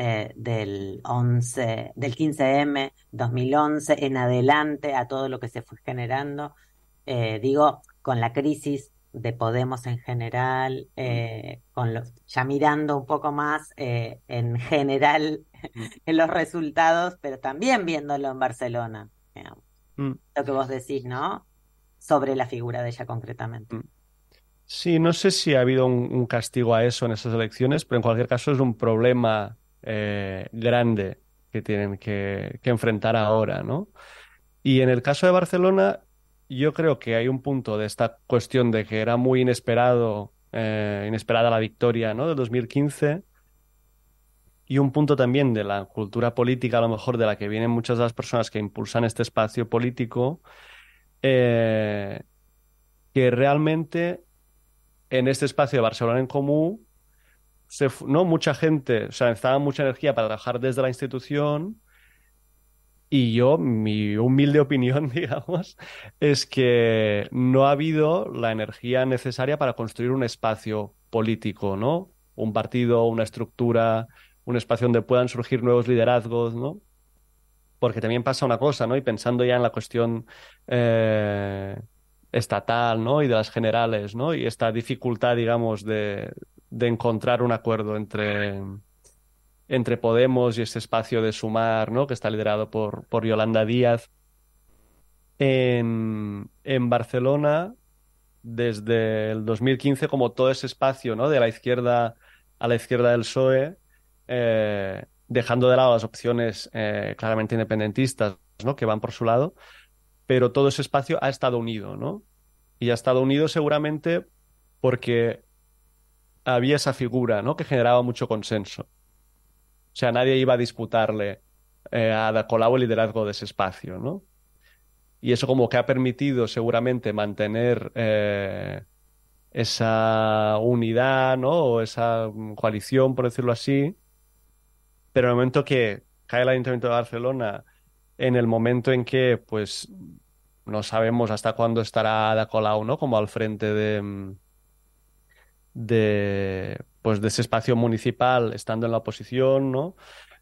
del 15M 2011 en adelante, a todo lo que se fue generando, digo, con la crisis de Podemos en general, ya mirando un poco más en general en los resultados, pero también viéndolo en Barcelona, digamos. Mm. Lo que vos decís, ¿no? Sobre la figura de ella concretamente. Sí, no sé si ha habido un castigo a eso en esas elecciones, pero en cualquier caso es un problema grande que tienen que enfrentar ahora, ¿no? Y en el caso de Barcelona, yo creo que hay un punto de esta cuestión de que era muy inesperada la victoria, ¿no? Del 2015, y un punto también de la cultura política, a lo mejor de la que vienen muchas de las personas que impulsan este espacio político, eh, que realmente en este espacio de Barcelona en Comú, ¿no? Mucha gente, o sea, necesitaba mucha energía para trabajar desde la institución. Y yo, mi humilde opinión, digamos, es que no ha habido la energía necesaria para construir un espacio político, ¿no? Un partido, una estructura, un espacio donde puedan surgir nuevos liderazgos, ¿no? Porque también pasa una cosa, ¿no? Y pensando ya en la cuestión eh, estatal, ¿no? Y de las generales, ¿no? Y esta dificultad, digamos, de encontrar un acuerdo entre Podemos y este espacio de Sumar, ¿no? Que está liderado por Yolanda Díaz. En Barcelona, desde el 2015, como todo ese espacio, ¿no? De la izquierda a la izquierda del PSOE, dejando de lado las opciones claramente independentistas, ¿no? Que van por su lado, pero todo ese espacio ha estado unido, ¿no? Y ha estado unido seguramente porque había esa figura, ¿no? Que generaba mucho consenso. O sea, nadie iba a disputarle a Ada Colau el liderazgo de ese espacio, ¿no? Y eso como que ha permitido seguramente mantener esa unidad, ¿no? O esa coalición, por decirlo así. Pero en el momento que cae el Ayuntamiento de Barcelona, en el momento en que, pues, no sabemos hasta cuándo estará Ada Colau, ¿no? Como al frente pues, de ese espacio municipal, estando en la oposición, ¿no?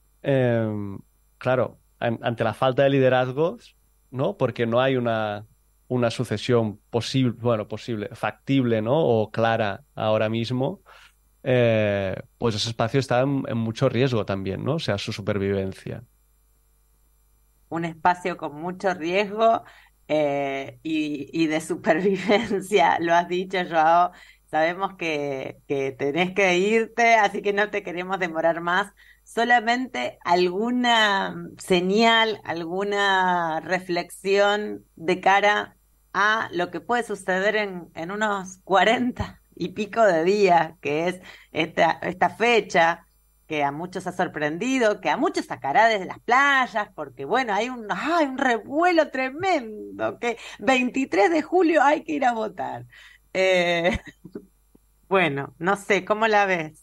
Claro, ante la falta de liderazgos, ¿no? Porque no hay una sucesión posible, bueno, posible, factible, ¿no? O clara ahora mismo, pues ese espacio está en mucho riesgo también, ¿no? O sea, su supervivencia. Un espacio con mucho riesgo y de supervivencia, lo has dicho, Joao. Sabemos que tenés que irte, así que no te queremos demorar más. Solamente alguna señal, alguna reflexión de cara a lo que puede suceder en unos 40 y pico de días, que es esta fecha que a muchos ha sorprendido, que a muchos sacará desde las playas, porque bueno, hay un revuelo tremendo, que 23 de julio hay que ir a votar. Eh, bueno, no sé, ¿cómo la ves?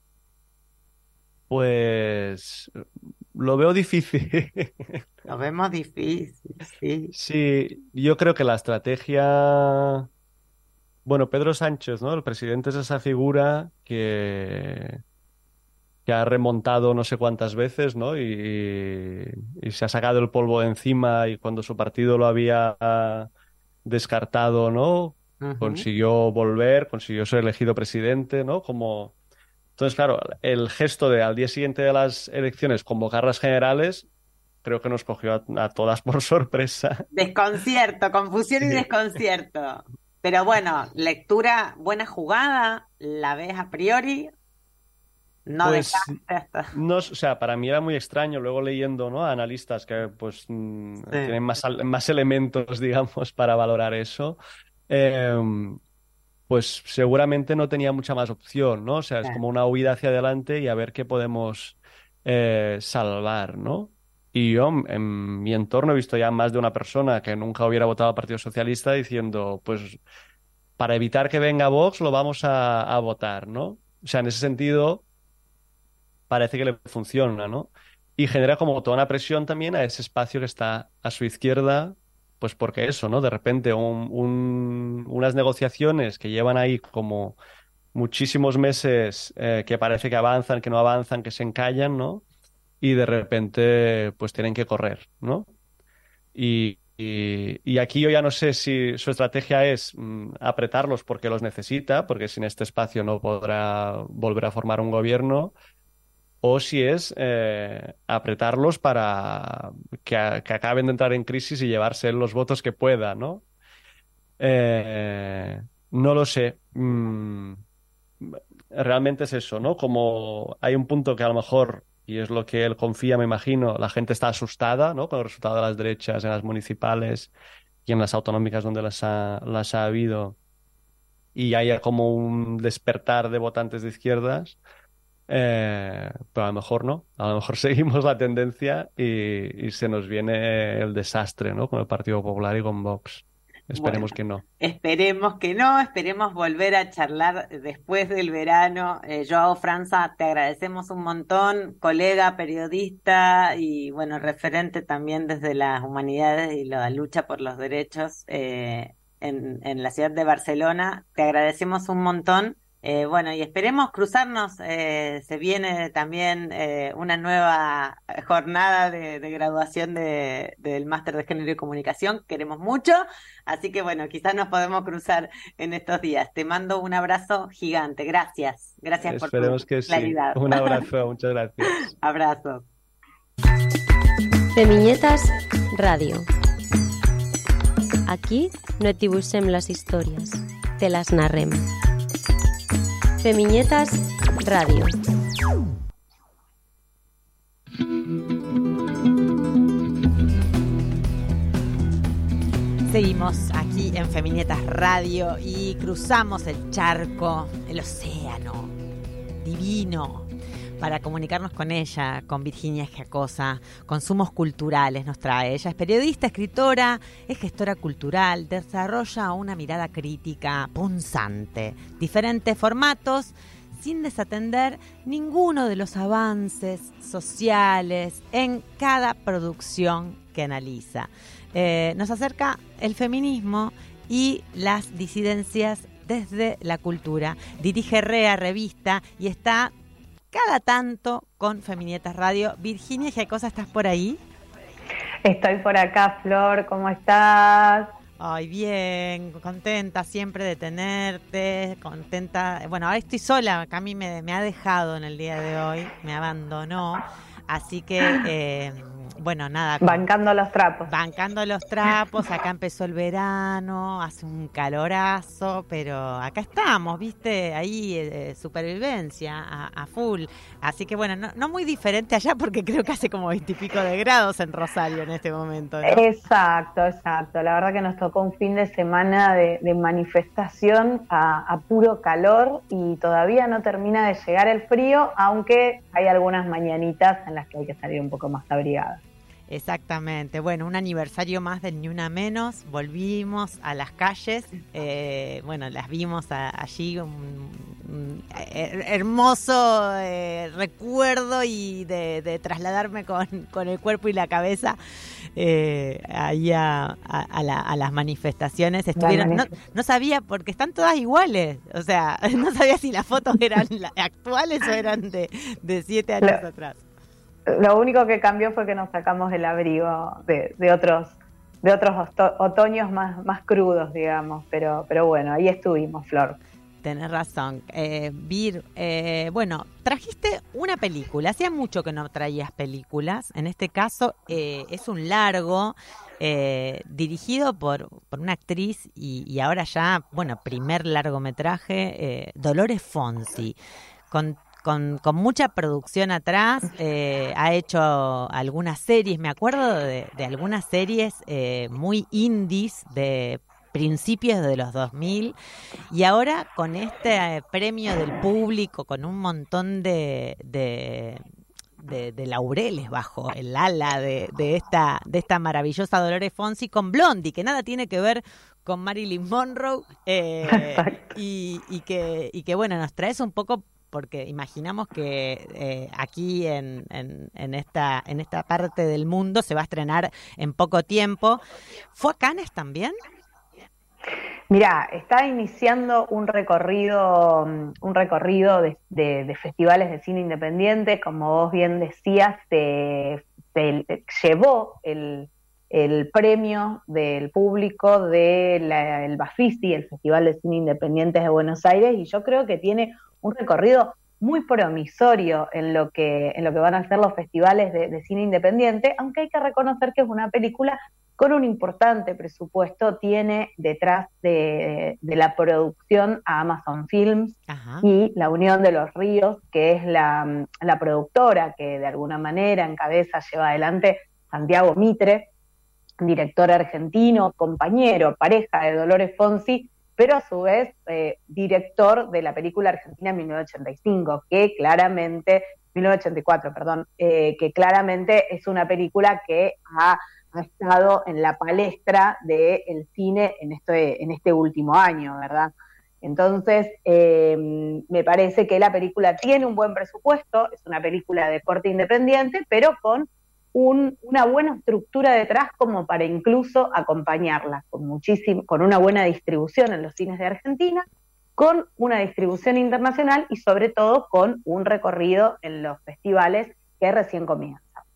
Pues lo veo difícil. Lo vemos difícil, sí. Sí, yo creo que la estrategia, bueno, Pedro Sánchez, ¿no? El presidente es esa figura que ha remontado no sé cuántas veces, ¿no? Y se ha sacado el polvo de encima y cuando su partido lo había descartado, ¿no? Ujú. Consiguió volver, consiguió ser elegido presidente, ¿no? Como... Entonces, claro, el gesto de al día siguiente de las elecciones convocar las generales, creo que nos cogió a todas por sorpresa. Desconcierto, confusión y Sí. desconcierto. Pero bueno, lectura, buena jugada, la ves a priori, no Pues dejaste hasta... no, o sea, para mí era muy extraño, luego leyendo, ¿no? A analistas que pues Sí, tienen más elementos, digamos, para valorar eso, eh, pues seguramente no tenía mucha más opción, ¿no? O sea, es sí. como una huida hacia adelante y a ver qué podemos salvar, ¿no? Y yo en mi entorno he visto ya más de una persona que nunca hubiera votado al Partido Socialista diciendo, pues para evitar que venga Vox lo vamos a votar, ¿no? O sea, en ese sentido parece que le funciona, ¿no? y genera como toda una presión también a ese espacio que está a su izquierda, pues porque eso, ¿no? De repente unas negociaciones que llevan ahí como muchísimos meses, que parece que avanzan, que no avanzan, que se encallan, ¿no? Y de repente pues tienen que correr, ¿no? Y aquí yo ya no sé si su estrategia es apretarlos porque los necesita, porque sin este espacio no podrá volver a formar un gobierno, o si es apretarlos para que acaben de entrar en crisis y llevarse los votos que pueda, ¿no? No lo sé. Realmente es eso, ¿no? Como hay un punto que a lo mejor, y es lo que él confía, me imagino, la gente está asustada, ¿no? Con el resultado de las derechas en las municipales y en las autonómicas donde las ha habido, y haya como un despertar de votantes de izquierdas. Pero a lo mejor no, a lo mejor seguimos la tendencia y se nos viene el desastre, ¿no? Con el Partido Popular y con Vox. Bueno, Esperemos que no. esperemos que no, esperemos volver a charlar después del verano. Joao Franza, te agradecemos un montón, colega, periodista y bueno, referente también desde las humanidades y la lucha por los derechos en la ciudad de Barcelona. Te agradecemos un montón. Bueno, y esperemos cruzarnos. Se viene también una nueva jornada de graduación del Máster de Género y Comunicación. Queremos mucho. Así que bueno, quizás nos podemos cruzar en estos días. Te mando un abrazo gigante. Gracias. Gracias por tu Esperemos que sí. claridad. Un abrazo, muchas gracias. Abrazos. Femiñetas Radio. Aquí no et dibuixem les històries, te les narrem. Femiñetas Radio. Seguimos aquí en Femiñetas Radio y cruzamos el charco, el océano divino, para comunicarnos con ella, con Virginia Giacosa. Consumos Culturales nos trae. Ella es periodista, escritora, es gestora cultural, desarrolla una mirada crítica punzante, diferentes formatos, sin desatender ninguno de los avances sociales en cada producción que analiza. Nos acerca el feminismo y las disidencias desde la cultura. Dirige Rea Revista y está cada tanto con Femiñetas Radio. Virginia Giacosa, ¿estás por ahí? Estoy por acá, Flor, ¿cómo estás? Ay, bien, contenta siempre de tenerte, contenta. Bueno, ahora estoy sola, Cami me ha dejado en el día de hoy, me abandonó, así que, bueno, nada. Bancando los trapos. Bancando los trapos, acá empezó el verano, hace un calorazo, pero acá estamos, viste, ahí supervivencia a full. Así que bueno, no muy diferente allá porque creo que hace como 20 y pico de grados en Rosario en este momento, ¿no? Exacto. La verdad que nos tocó un fin de semana de manifestación a puro calor y todavía no termina de llegar el frío, aunque hay algunas mañanitas en las que hay que salir un poco más abrigadas. Exactamente. Bueno, un aniversario más del Ni Una Menos. Volvimos a las calles. Bueno, las vimos allí. Un hermoso recuerdo y de trasladarme con el cuerpo y la cabeza ahí a las manifestaciones. Estuvieron, no sabía, porque están todas iguales. O sea, no sabía si las fotos eran actuales o eran de 7 años atrás. Lo único que cambió fue que nos sacamos el abrigo de otros otoños más crudos, digamos, pero bueno, ahí estuvimos, Flor. Tenés razón. Vir, bueno, trajiste una película. Hacía mucho que no traías películas. En este caso es un largo dirigido por una actriz y ahora ya, bueno, primer largometraje, Dolores Fonzi, con mucha producción atrás. Ha hecho algunas series, me acuerdo de algunas series muy indies de principios de los 2000, y ahora con este premio del público, con un montón de laureles bajo el ala de esta maravillosa Dolores Fonzi, con Blondie, que nada tiene que ver con Marilyn Monroe, y que bueno, nos traes un poco porque imaginamos que aquí en esta parte del mundo se va a estrenar en poco tiempo. ¿Fue a Cannes también? Mirá, está iniciando un recorrido de festivales de cine independiente. Como vos bien decías, se llevó el premio del público del Bafisi, el Festival de Cine Independiente de Buenos Aires, y yo creo que tiene un recorrido muy promisorio en lo que van a ser los festivales de cine independiente, aunque hay que reconocer que es una película con un importante presupuesto. Tiene detrás de la producción a Amazon Films. Ajá. Y la Unión de los Ríos, que es la productora que de alguna manera encabeza, lleva adelante Santiago Mitre, director argentino, compañero, pareja de Dolores Fonsi, pero a su vez director de la película argentina 1985, que claramente, 1984, perdón, que claramente es una película que ha estado en la palestra del cine en este último año, ¿verdad? Entonces, me parece que la película tiene un buen presupuesto, es una película de corte independiente, pero con una buena estructura detrás como para incluso acompañarla, con una buena distribución en los cines de Argentina, con una distribución internacional y sobre todo con un recorrido en los festivales que recién comienza.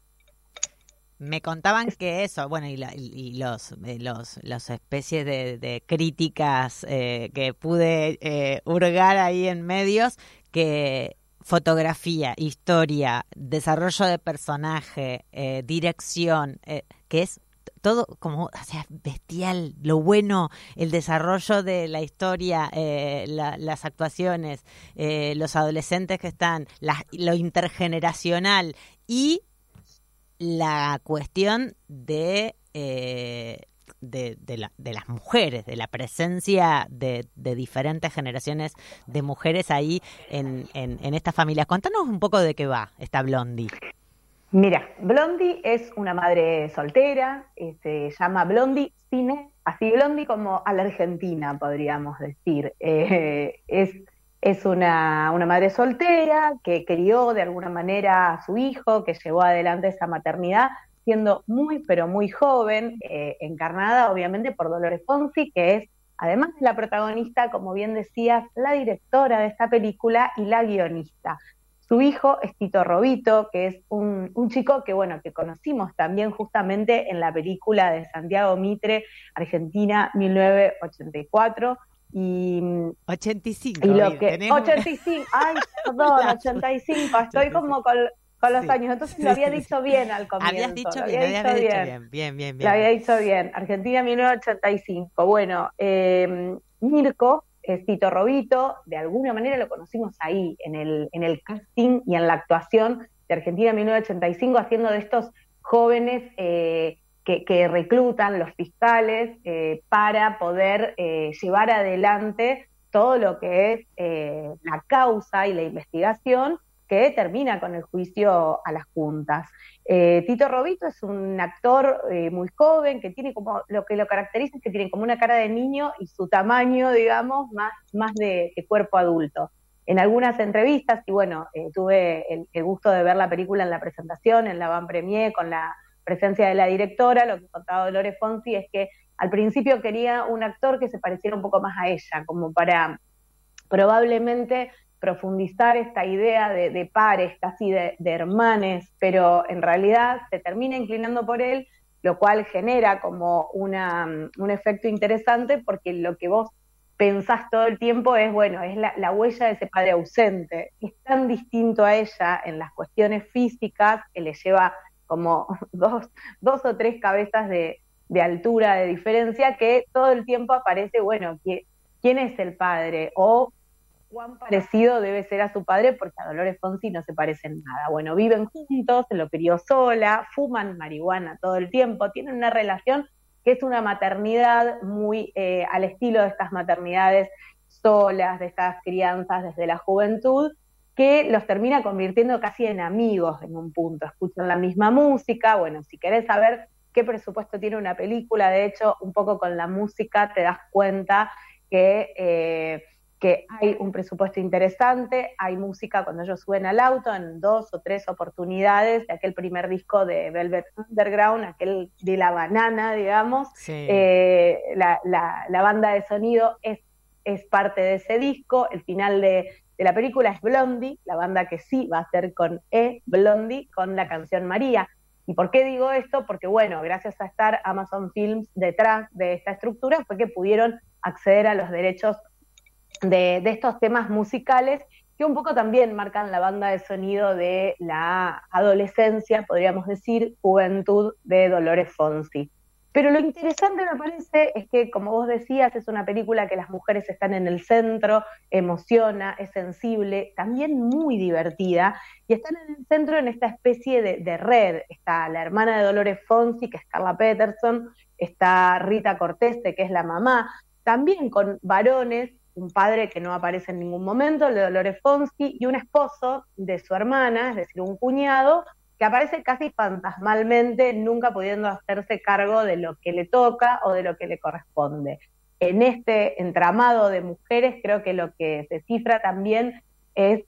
Me contaban que eso, bueno, y los especies de críticas que pude hurgar ahí en medios, que fotografía, historia, desarrollo de personaje, dirección, que es todo como, o sea, bestial, lo bueno, el desarrollo de la historia, las actuaciones, los adolescentes que están, lo intergeneracional y la cuestión de las mujeres, de la presencia de diferentes generaciones de mujeres ahí en estas familias. Contanos un poco de qué va esta Blondie. Mira, Blondie es una madre soltera, se llama Blondie Cine, así Blondie como a la Argentina, podríamos decir. Es una madre soltera que crió de alguna manera a su hijo, que llevó adelante esa maternidad, siendo muy, pero muy joven, encarnada obviamente por Dolores Fonsi, que es, además de la protagonista, como bien decías, la directora de esta película y la guionista. Su hijo es Tito Robito, que es un chico que, bueno, que conocimos también justamente en la película de Santiago Mitre, Argentina 1984, y 85. Y lo que, 85, ay, perdón, 85, estoy como con los años, entonces lo había dicho bien al comienzo. Habías dicho bien, bien. Lo había dicho bien, Argentina 1985. Bueno, Mirko, Tito Robito, de alguna manera lo conocimos ahí, en el casting y en la actuación de Argentina 1985, haciendo de estos jóvenes que reclutan los fiscales para poder llevar adelante todo lo que es la causa y la investigación que termina con el juicio a las juntas. Tito Robito es un actor muy joven, que tiene como, lo que lo caracteriza es que tiene como una cara de niño y su tamaño, digamos, más de cuerpo adulto. En algunas entrevistas, y bueno, tuve el gusto de ver la película en la presentación, en la Van Premier, con la presencia de la directora, lo que contaba Dolores Fonsi es que al principio quería un actor que se pareciera un poco más a ella, como para probablemente profundizar esta idea de pares, casi de hermanes, pero en realidad se termina inclinando por él, lo cual genera como un efecto interesante, porque lo que vos pensás todo el tiempo es, bueno, es la huella de ese padre ausente. Es tan distinto a ella en las cuestiones físicas, que le lleva como dos o tres cabezas de altura, de diferencia, que todo el tiempo aparece, bueno, ¿quién es el padre? O cuán parecido debe ser a su padre, porque a Dolores Fonsi no se parecen nada. Bueno, viven juntos, se lo crió sola, fuman marihuana todo el tiempo, tienen una relación que es una maternidad muy al estilo de estas maternidades solas, de estas crianzas desde la juventud, que los termina convirtiendo casi en amigos en un punto. Escuchan la misma música. Bueno, si querés saber qué presupuesto tiene una película, de hecho, un poco con la música te das cuenta que que hay un presupuesto interesante, hay música cuando ellos suben al auto en 2 o 3 oportunidades de aquel primer disco de Velvet Underground, aquel de la banana, digamos. Sí. La banda de sonido es parte de ese disco. El final de la película es Blondie, la banda que sí va a ser con Blondie, con la canción María. ¿Y por qué digo esto? Porque, bueno, gracias a estar Amazon Films detrás de esta estructura, fue que pudieron acceder a los derechos de estos temas musicales que un poco también marcan la banda de sonido de la adolescencia, podríamos decir, juventud de Dolores Fonsi. Pero lo interesante me parece es que, como vos decías, es una película que las mujeres están en el centro, emociona, es sensible, también muy divertida, y están en el centro en esta especie de red. Está la hermana de Dolores Fonsi, que es Carla Peterson, está Rita Cortese, que es la mamá, también con varones, un padre que no aparece en ningún momento, el de Dolores Fonsi, y un esposo de su hermana, es decir, un cuñado, que aparece casi fantasmalmente, nunca pudiendo hacerse cargo de lo que le toca o de lo que le corresponde. En este entramado de mujeres creo que lo que se cifra también es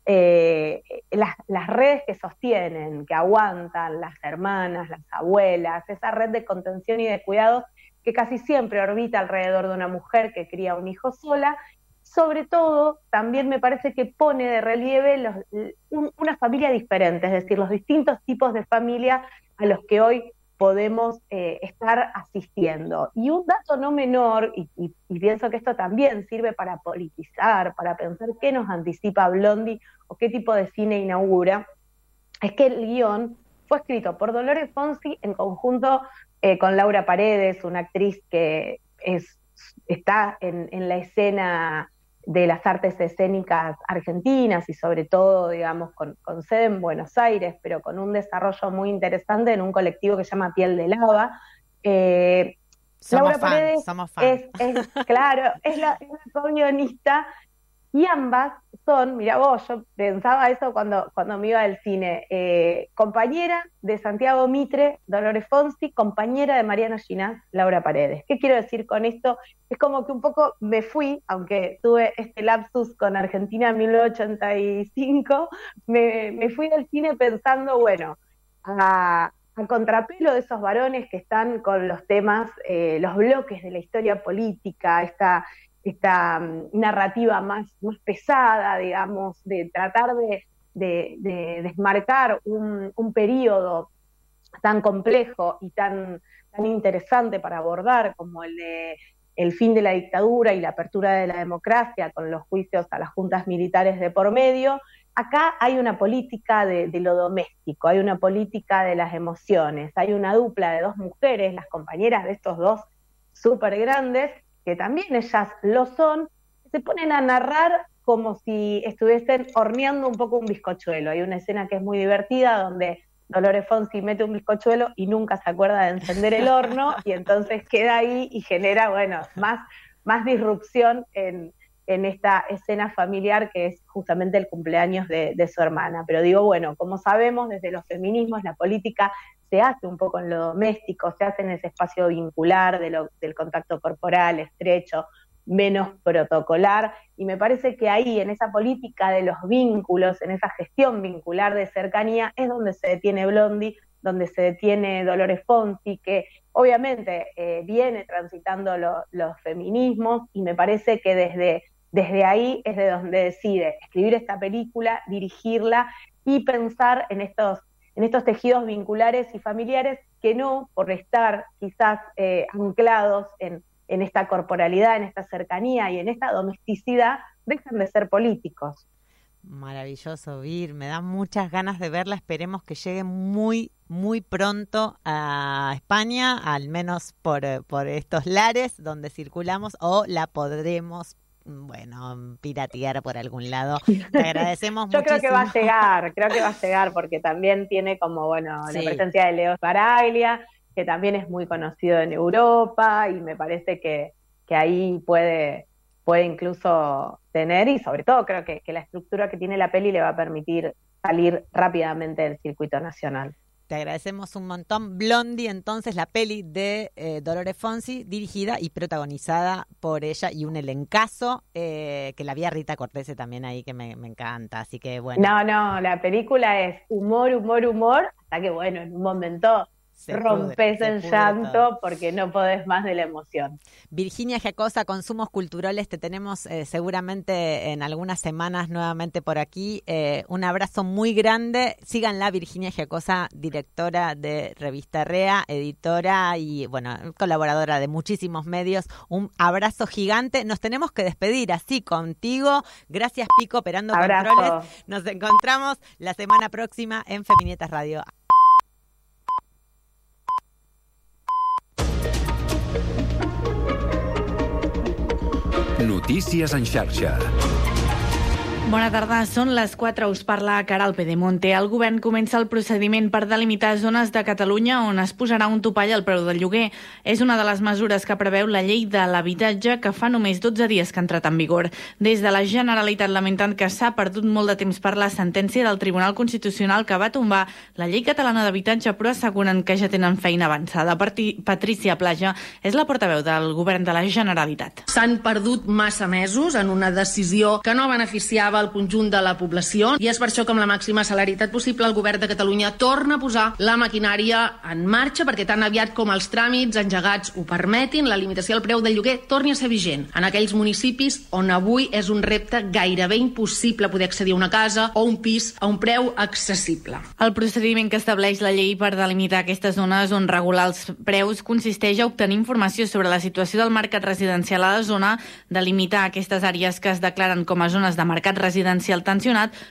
las redes que sostienen, que aguantan las hermanas, las abuelas, esa red de contención y de cuidados que casi siempre orbita alrededor de una mujer que cría un hijo sola. Sobre todo, también me parece que pone de relieve una familia diferente, es decir, los distintos tipos de familia a los que hoy podemos estar asistiendo. Y un dato no menor, y pienso que esto también sirve para politizar, para pensar qué nos anticipa Blondie o qué tipo de cine inaugura, es que el guión fue escrito por Dolores Fonsi en conjunto con Laura Paredes, una actriz que está en la escena de las artes escénicas argentinas y sobre todo, digamos, con sede en Buenos Aires, pero con un desarrollo muy interesante en un colectivo que se llama Piel de Lava. Laura Paredes somos fans. Claro, es la co-guionista, y ambas son, mira vos, yo pensaba eso cuando me iba al cine, compañera de Santiago Mitre, Dolores Fonsi, compañera de Mariano Ginás, Laura Paredes. ¿Qué quiero decir con esto? Es como que un poco me fui, aunque tuve este lapsus con Argentina en 1985, me fui del cine pensando, bueno, a contrapelo de esos varones que están con los temas, los bloques de la historia política, esta narrativa más pesada, digamos, de tratar de desmarcar un periodo tan complejo y tan interesante para abordar como el de el fin de la dictadura y la apertura de la democracia con los juicios a las juntas militares de por medio. Acá hay una política de lo doméstico, hay una política de las emociones, hay una dupla de dos mujeres, las compañeras de estos dos súper grandes, que también ellas lo son, se ponen a narrar como si estuviesen horneando un poco un bizcochuelo. Hay una escena que es muy divertida donde Dolores Fonsi mete un bizcochuelo y nunca se acuerda de encender el horno, y entonces queda ahí y genera, bueno, más disrupción en esta escena familiar que es justamente el cumpleaños de su hermana. Pero digo, bueno, como sabemos, desde los feminismos la política se hace un poco en lo doméstico, se hace en ese espacio vincular del contacto corporal estrecho, menos protocolar, y me parece que ahí, en esa política de los vínculos, en esa gestión vincular de cercanía, es donde se detiene Blondie, donde se detiene Dolores Fonsi, que obviamente viene transitando los feminismos, y me parece que desde ahí es de donde decide escribir esta película, dirigirla y pensar en estos tejidos vinculares y familiares que no, por estar quizás anclados en esta corporalidad, en esta cercanía y en esta domesticidad, dejan de ser políticos. Maravilloso, Vir, me da muchas ganas de verla, esperemos que llegue muy, muy pronto a España, al menos por estos lares donde circulamos, o la podremos, bueno, piratear por algún lado. Te agradecemos muchísimo. Yo creo que va a llegar, porque también tiene como, bueno, sí, la presencia de Leo Sbaraglia, que también es muy conocido en Europa, y me parece que ahí puede incluso tener, y sobre todo creo que la estructura que tiene la peli le va a permitir salir rápidamente del circuito nacional. Te agradecemos un montón. Blondie, entonces, la peli de Dolores Fonsi, dirigida y protagonizada por ella y un elencazo, que la vi a Rita Cortese también ahí, que me encanta. Así que bueno. No, la película es humor, hasta que bueno, en un momento rompes en llanto todo, porque no podés más de la emoción. Virginia Giacosa, Consumos Culturales, te tenemos seguramente en algunas semanas nuevamente por aquí. Un abrazo muy grande. Síganla, Virginia Giacosa, directora de Revista Rea, editora y bueno, colaboradora de muchísimos medios. Un abrazo gigante. Nos tenemos que despedir así contigo. Gracias, Pico, operando controles. Nos encontramos la semana próxima en Feminietas Radio. Notícies en xarxa. Bona tarda, són les 4, us parla Caral Pedemonte. El govern comença el procediment per delimitar zones de Catalunya on es posarà un topall al preu del lloguer. És una de les mesures que preveu la llei de l'habitatge, que fa només 12 dies que ha entrat en vigor. Des de la Generalitat lamentant que s'ha perdut molt de temps per la sentència del Tribunal Constitucional que va tombar la llei catalana d'habitatge, però asseguren que ja tenen feina avançada. Patrícia Plaja és la portaveu del govern de la Generalitat. S'han perdut massa mesos en una decisió que no beneficiava el conjunt de la població i és per això que amb la màxima celeritat possible el govern de Catalunya torna a posar la maquinària en marxa perquè tan aviat com els tràmits engegats ho permetin, la limitació al preu del lloguer torni a ser vigent en aquells municipis on avui és un repte gairebé impossible poder accedir a una casa o un pis a un preu accessible. El procediment que estableix la llei per delimitar aquestes zones on regular els preus consisteix a obtenir informació sobre la situació del mercat residencial a la zona, delimitar aquestes àrees que es declaren com a zones de mercat residencial tensionat,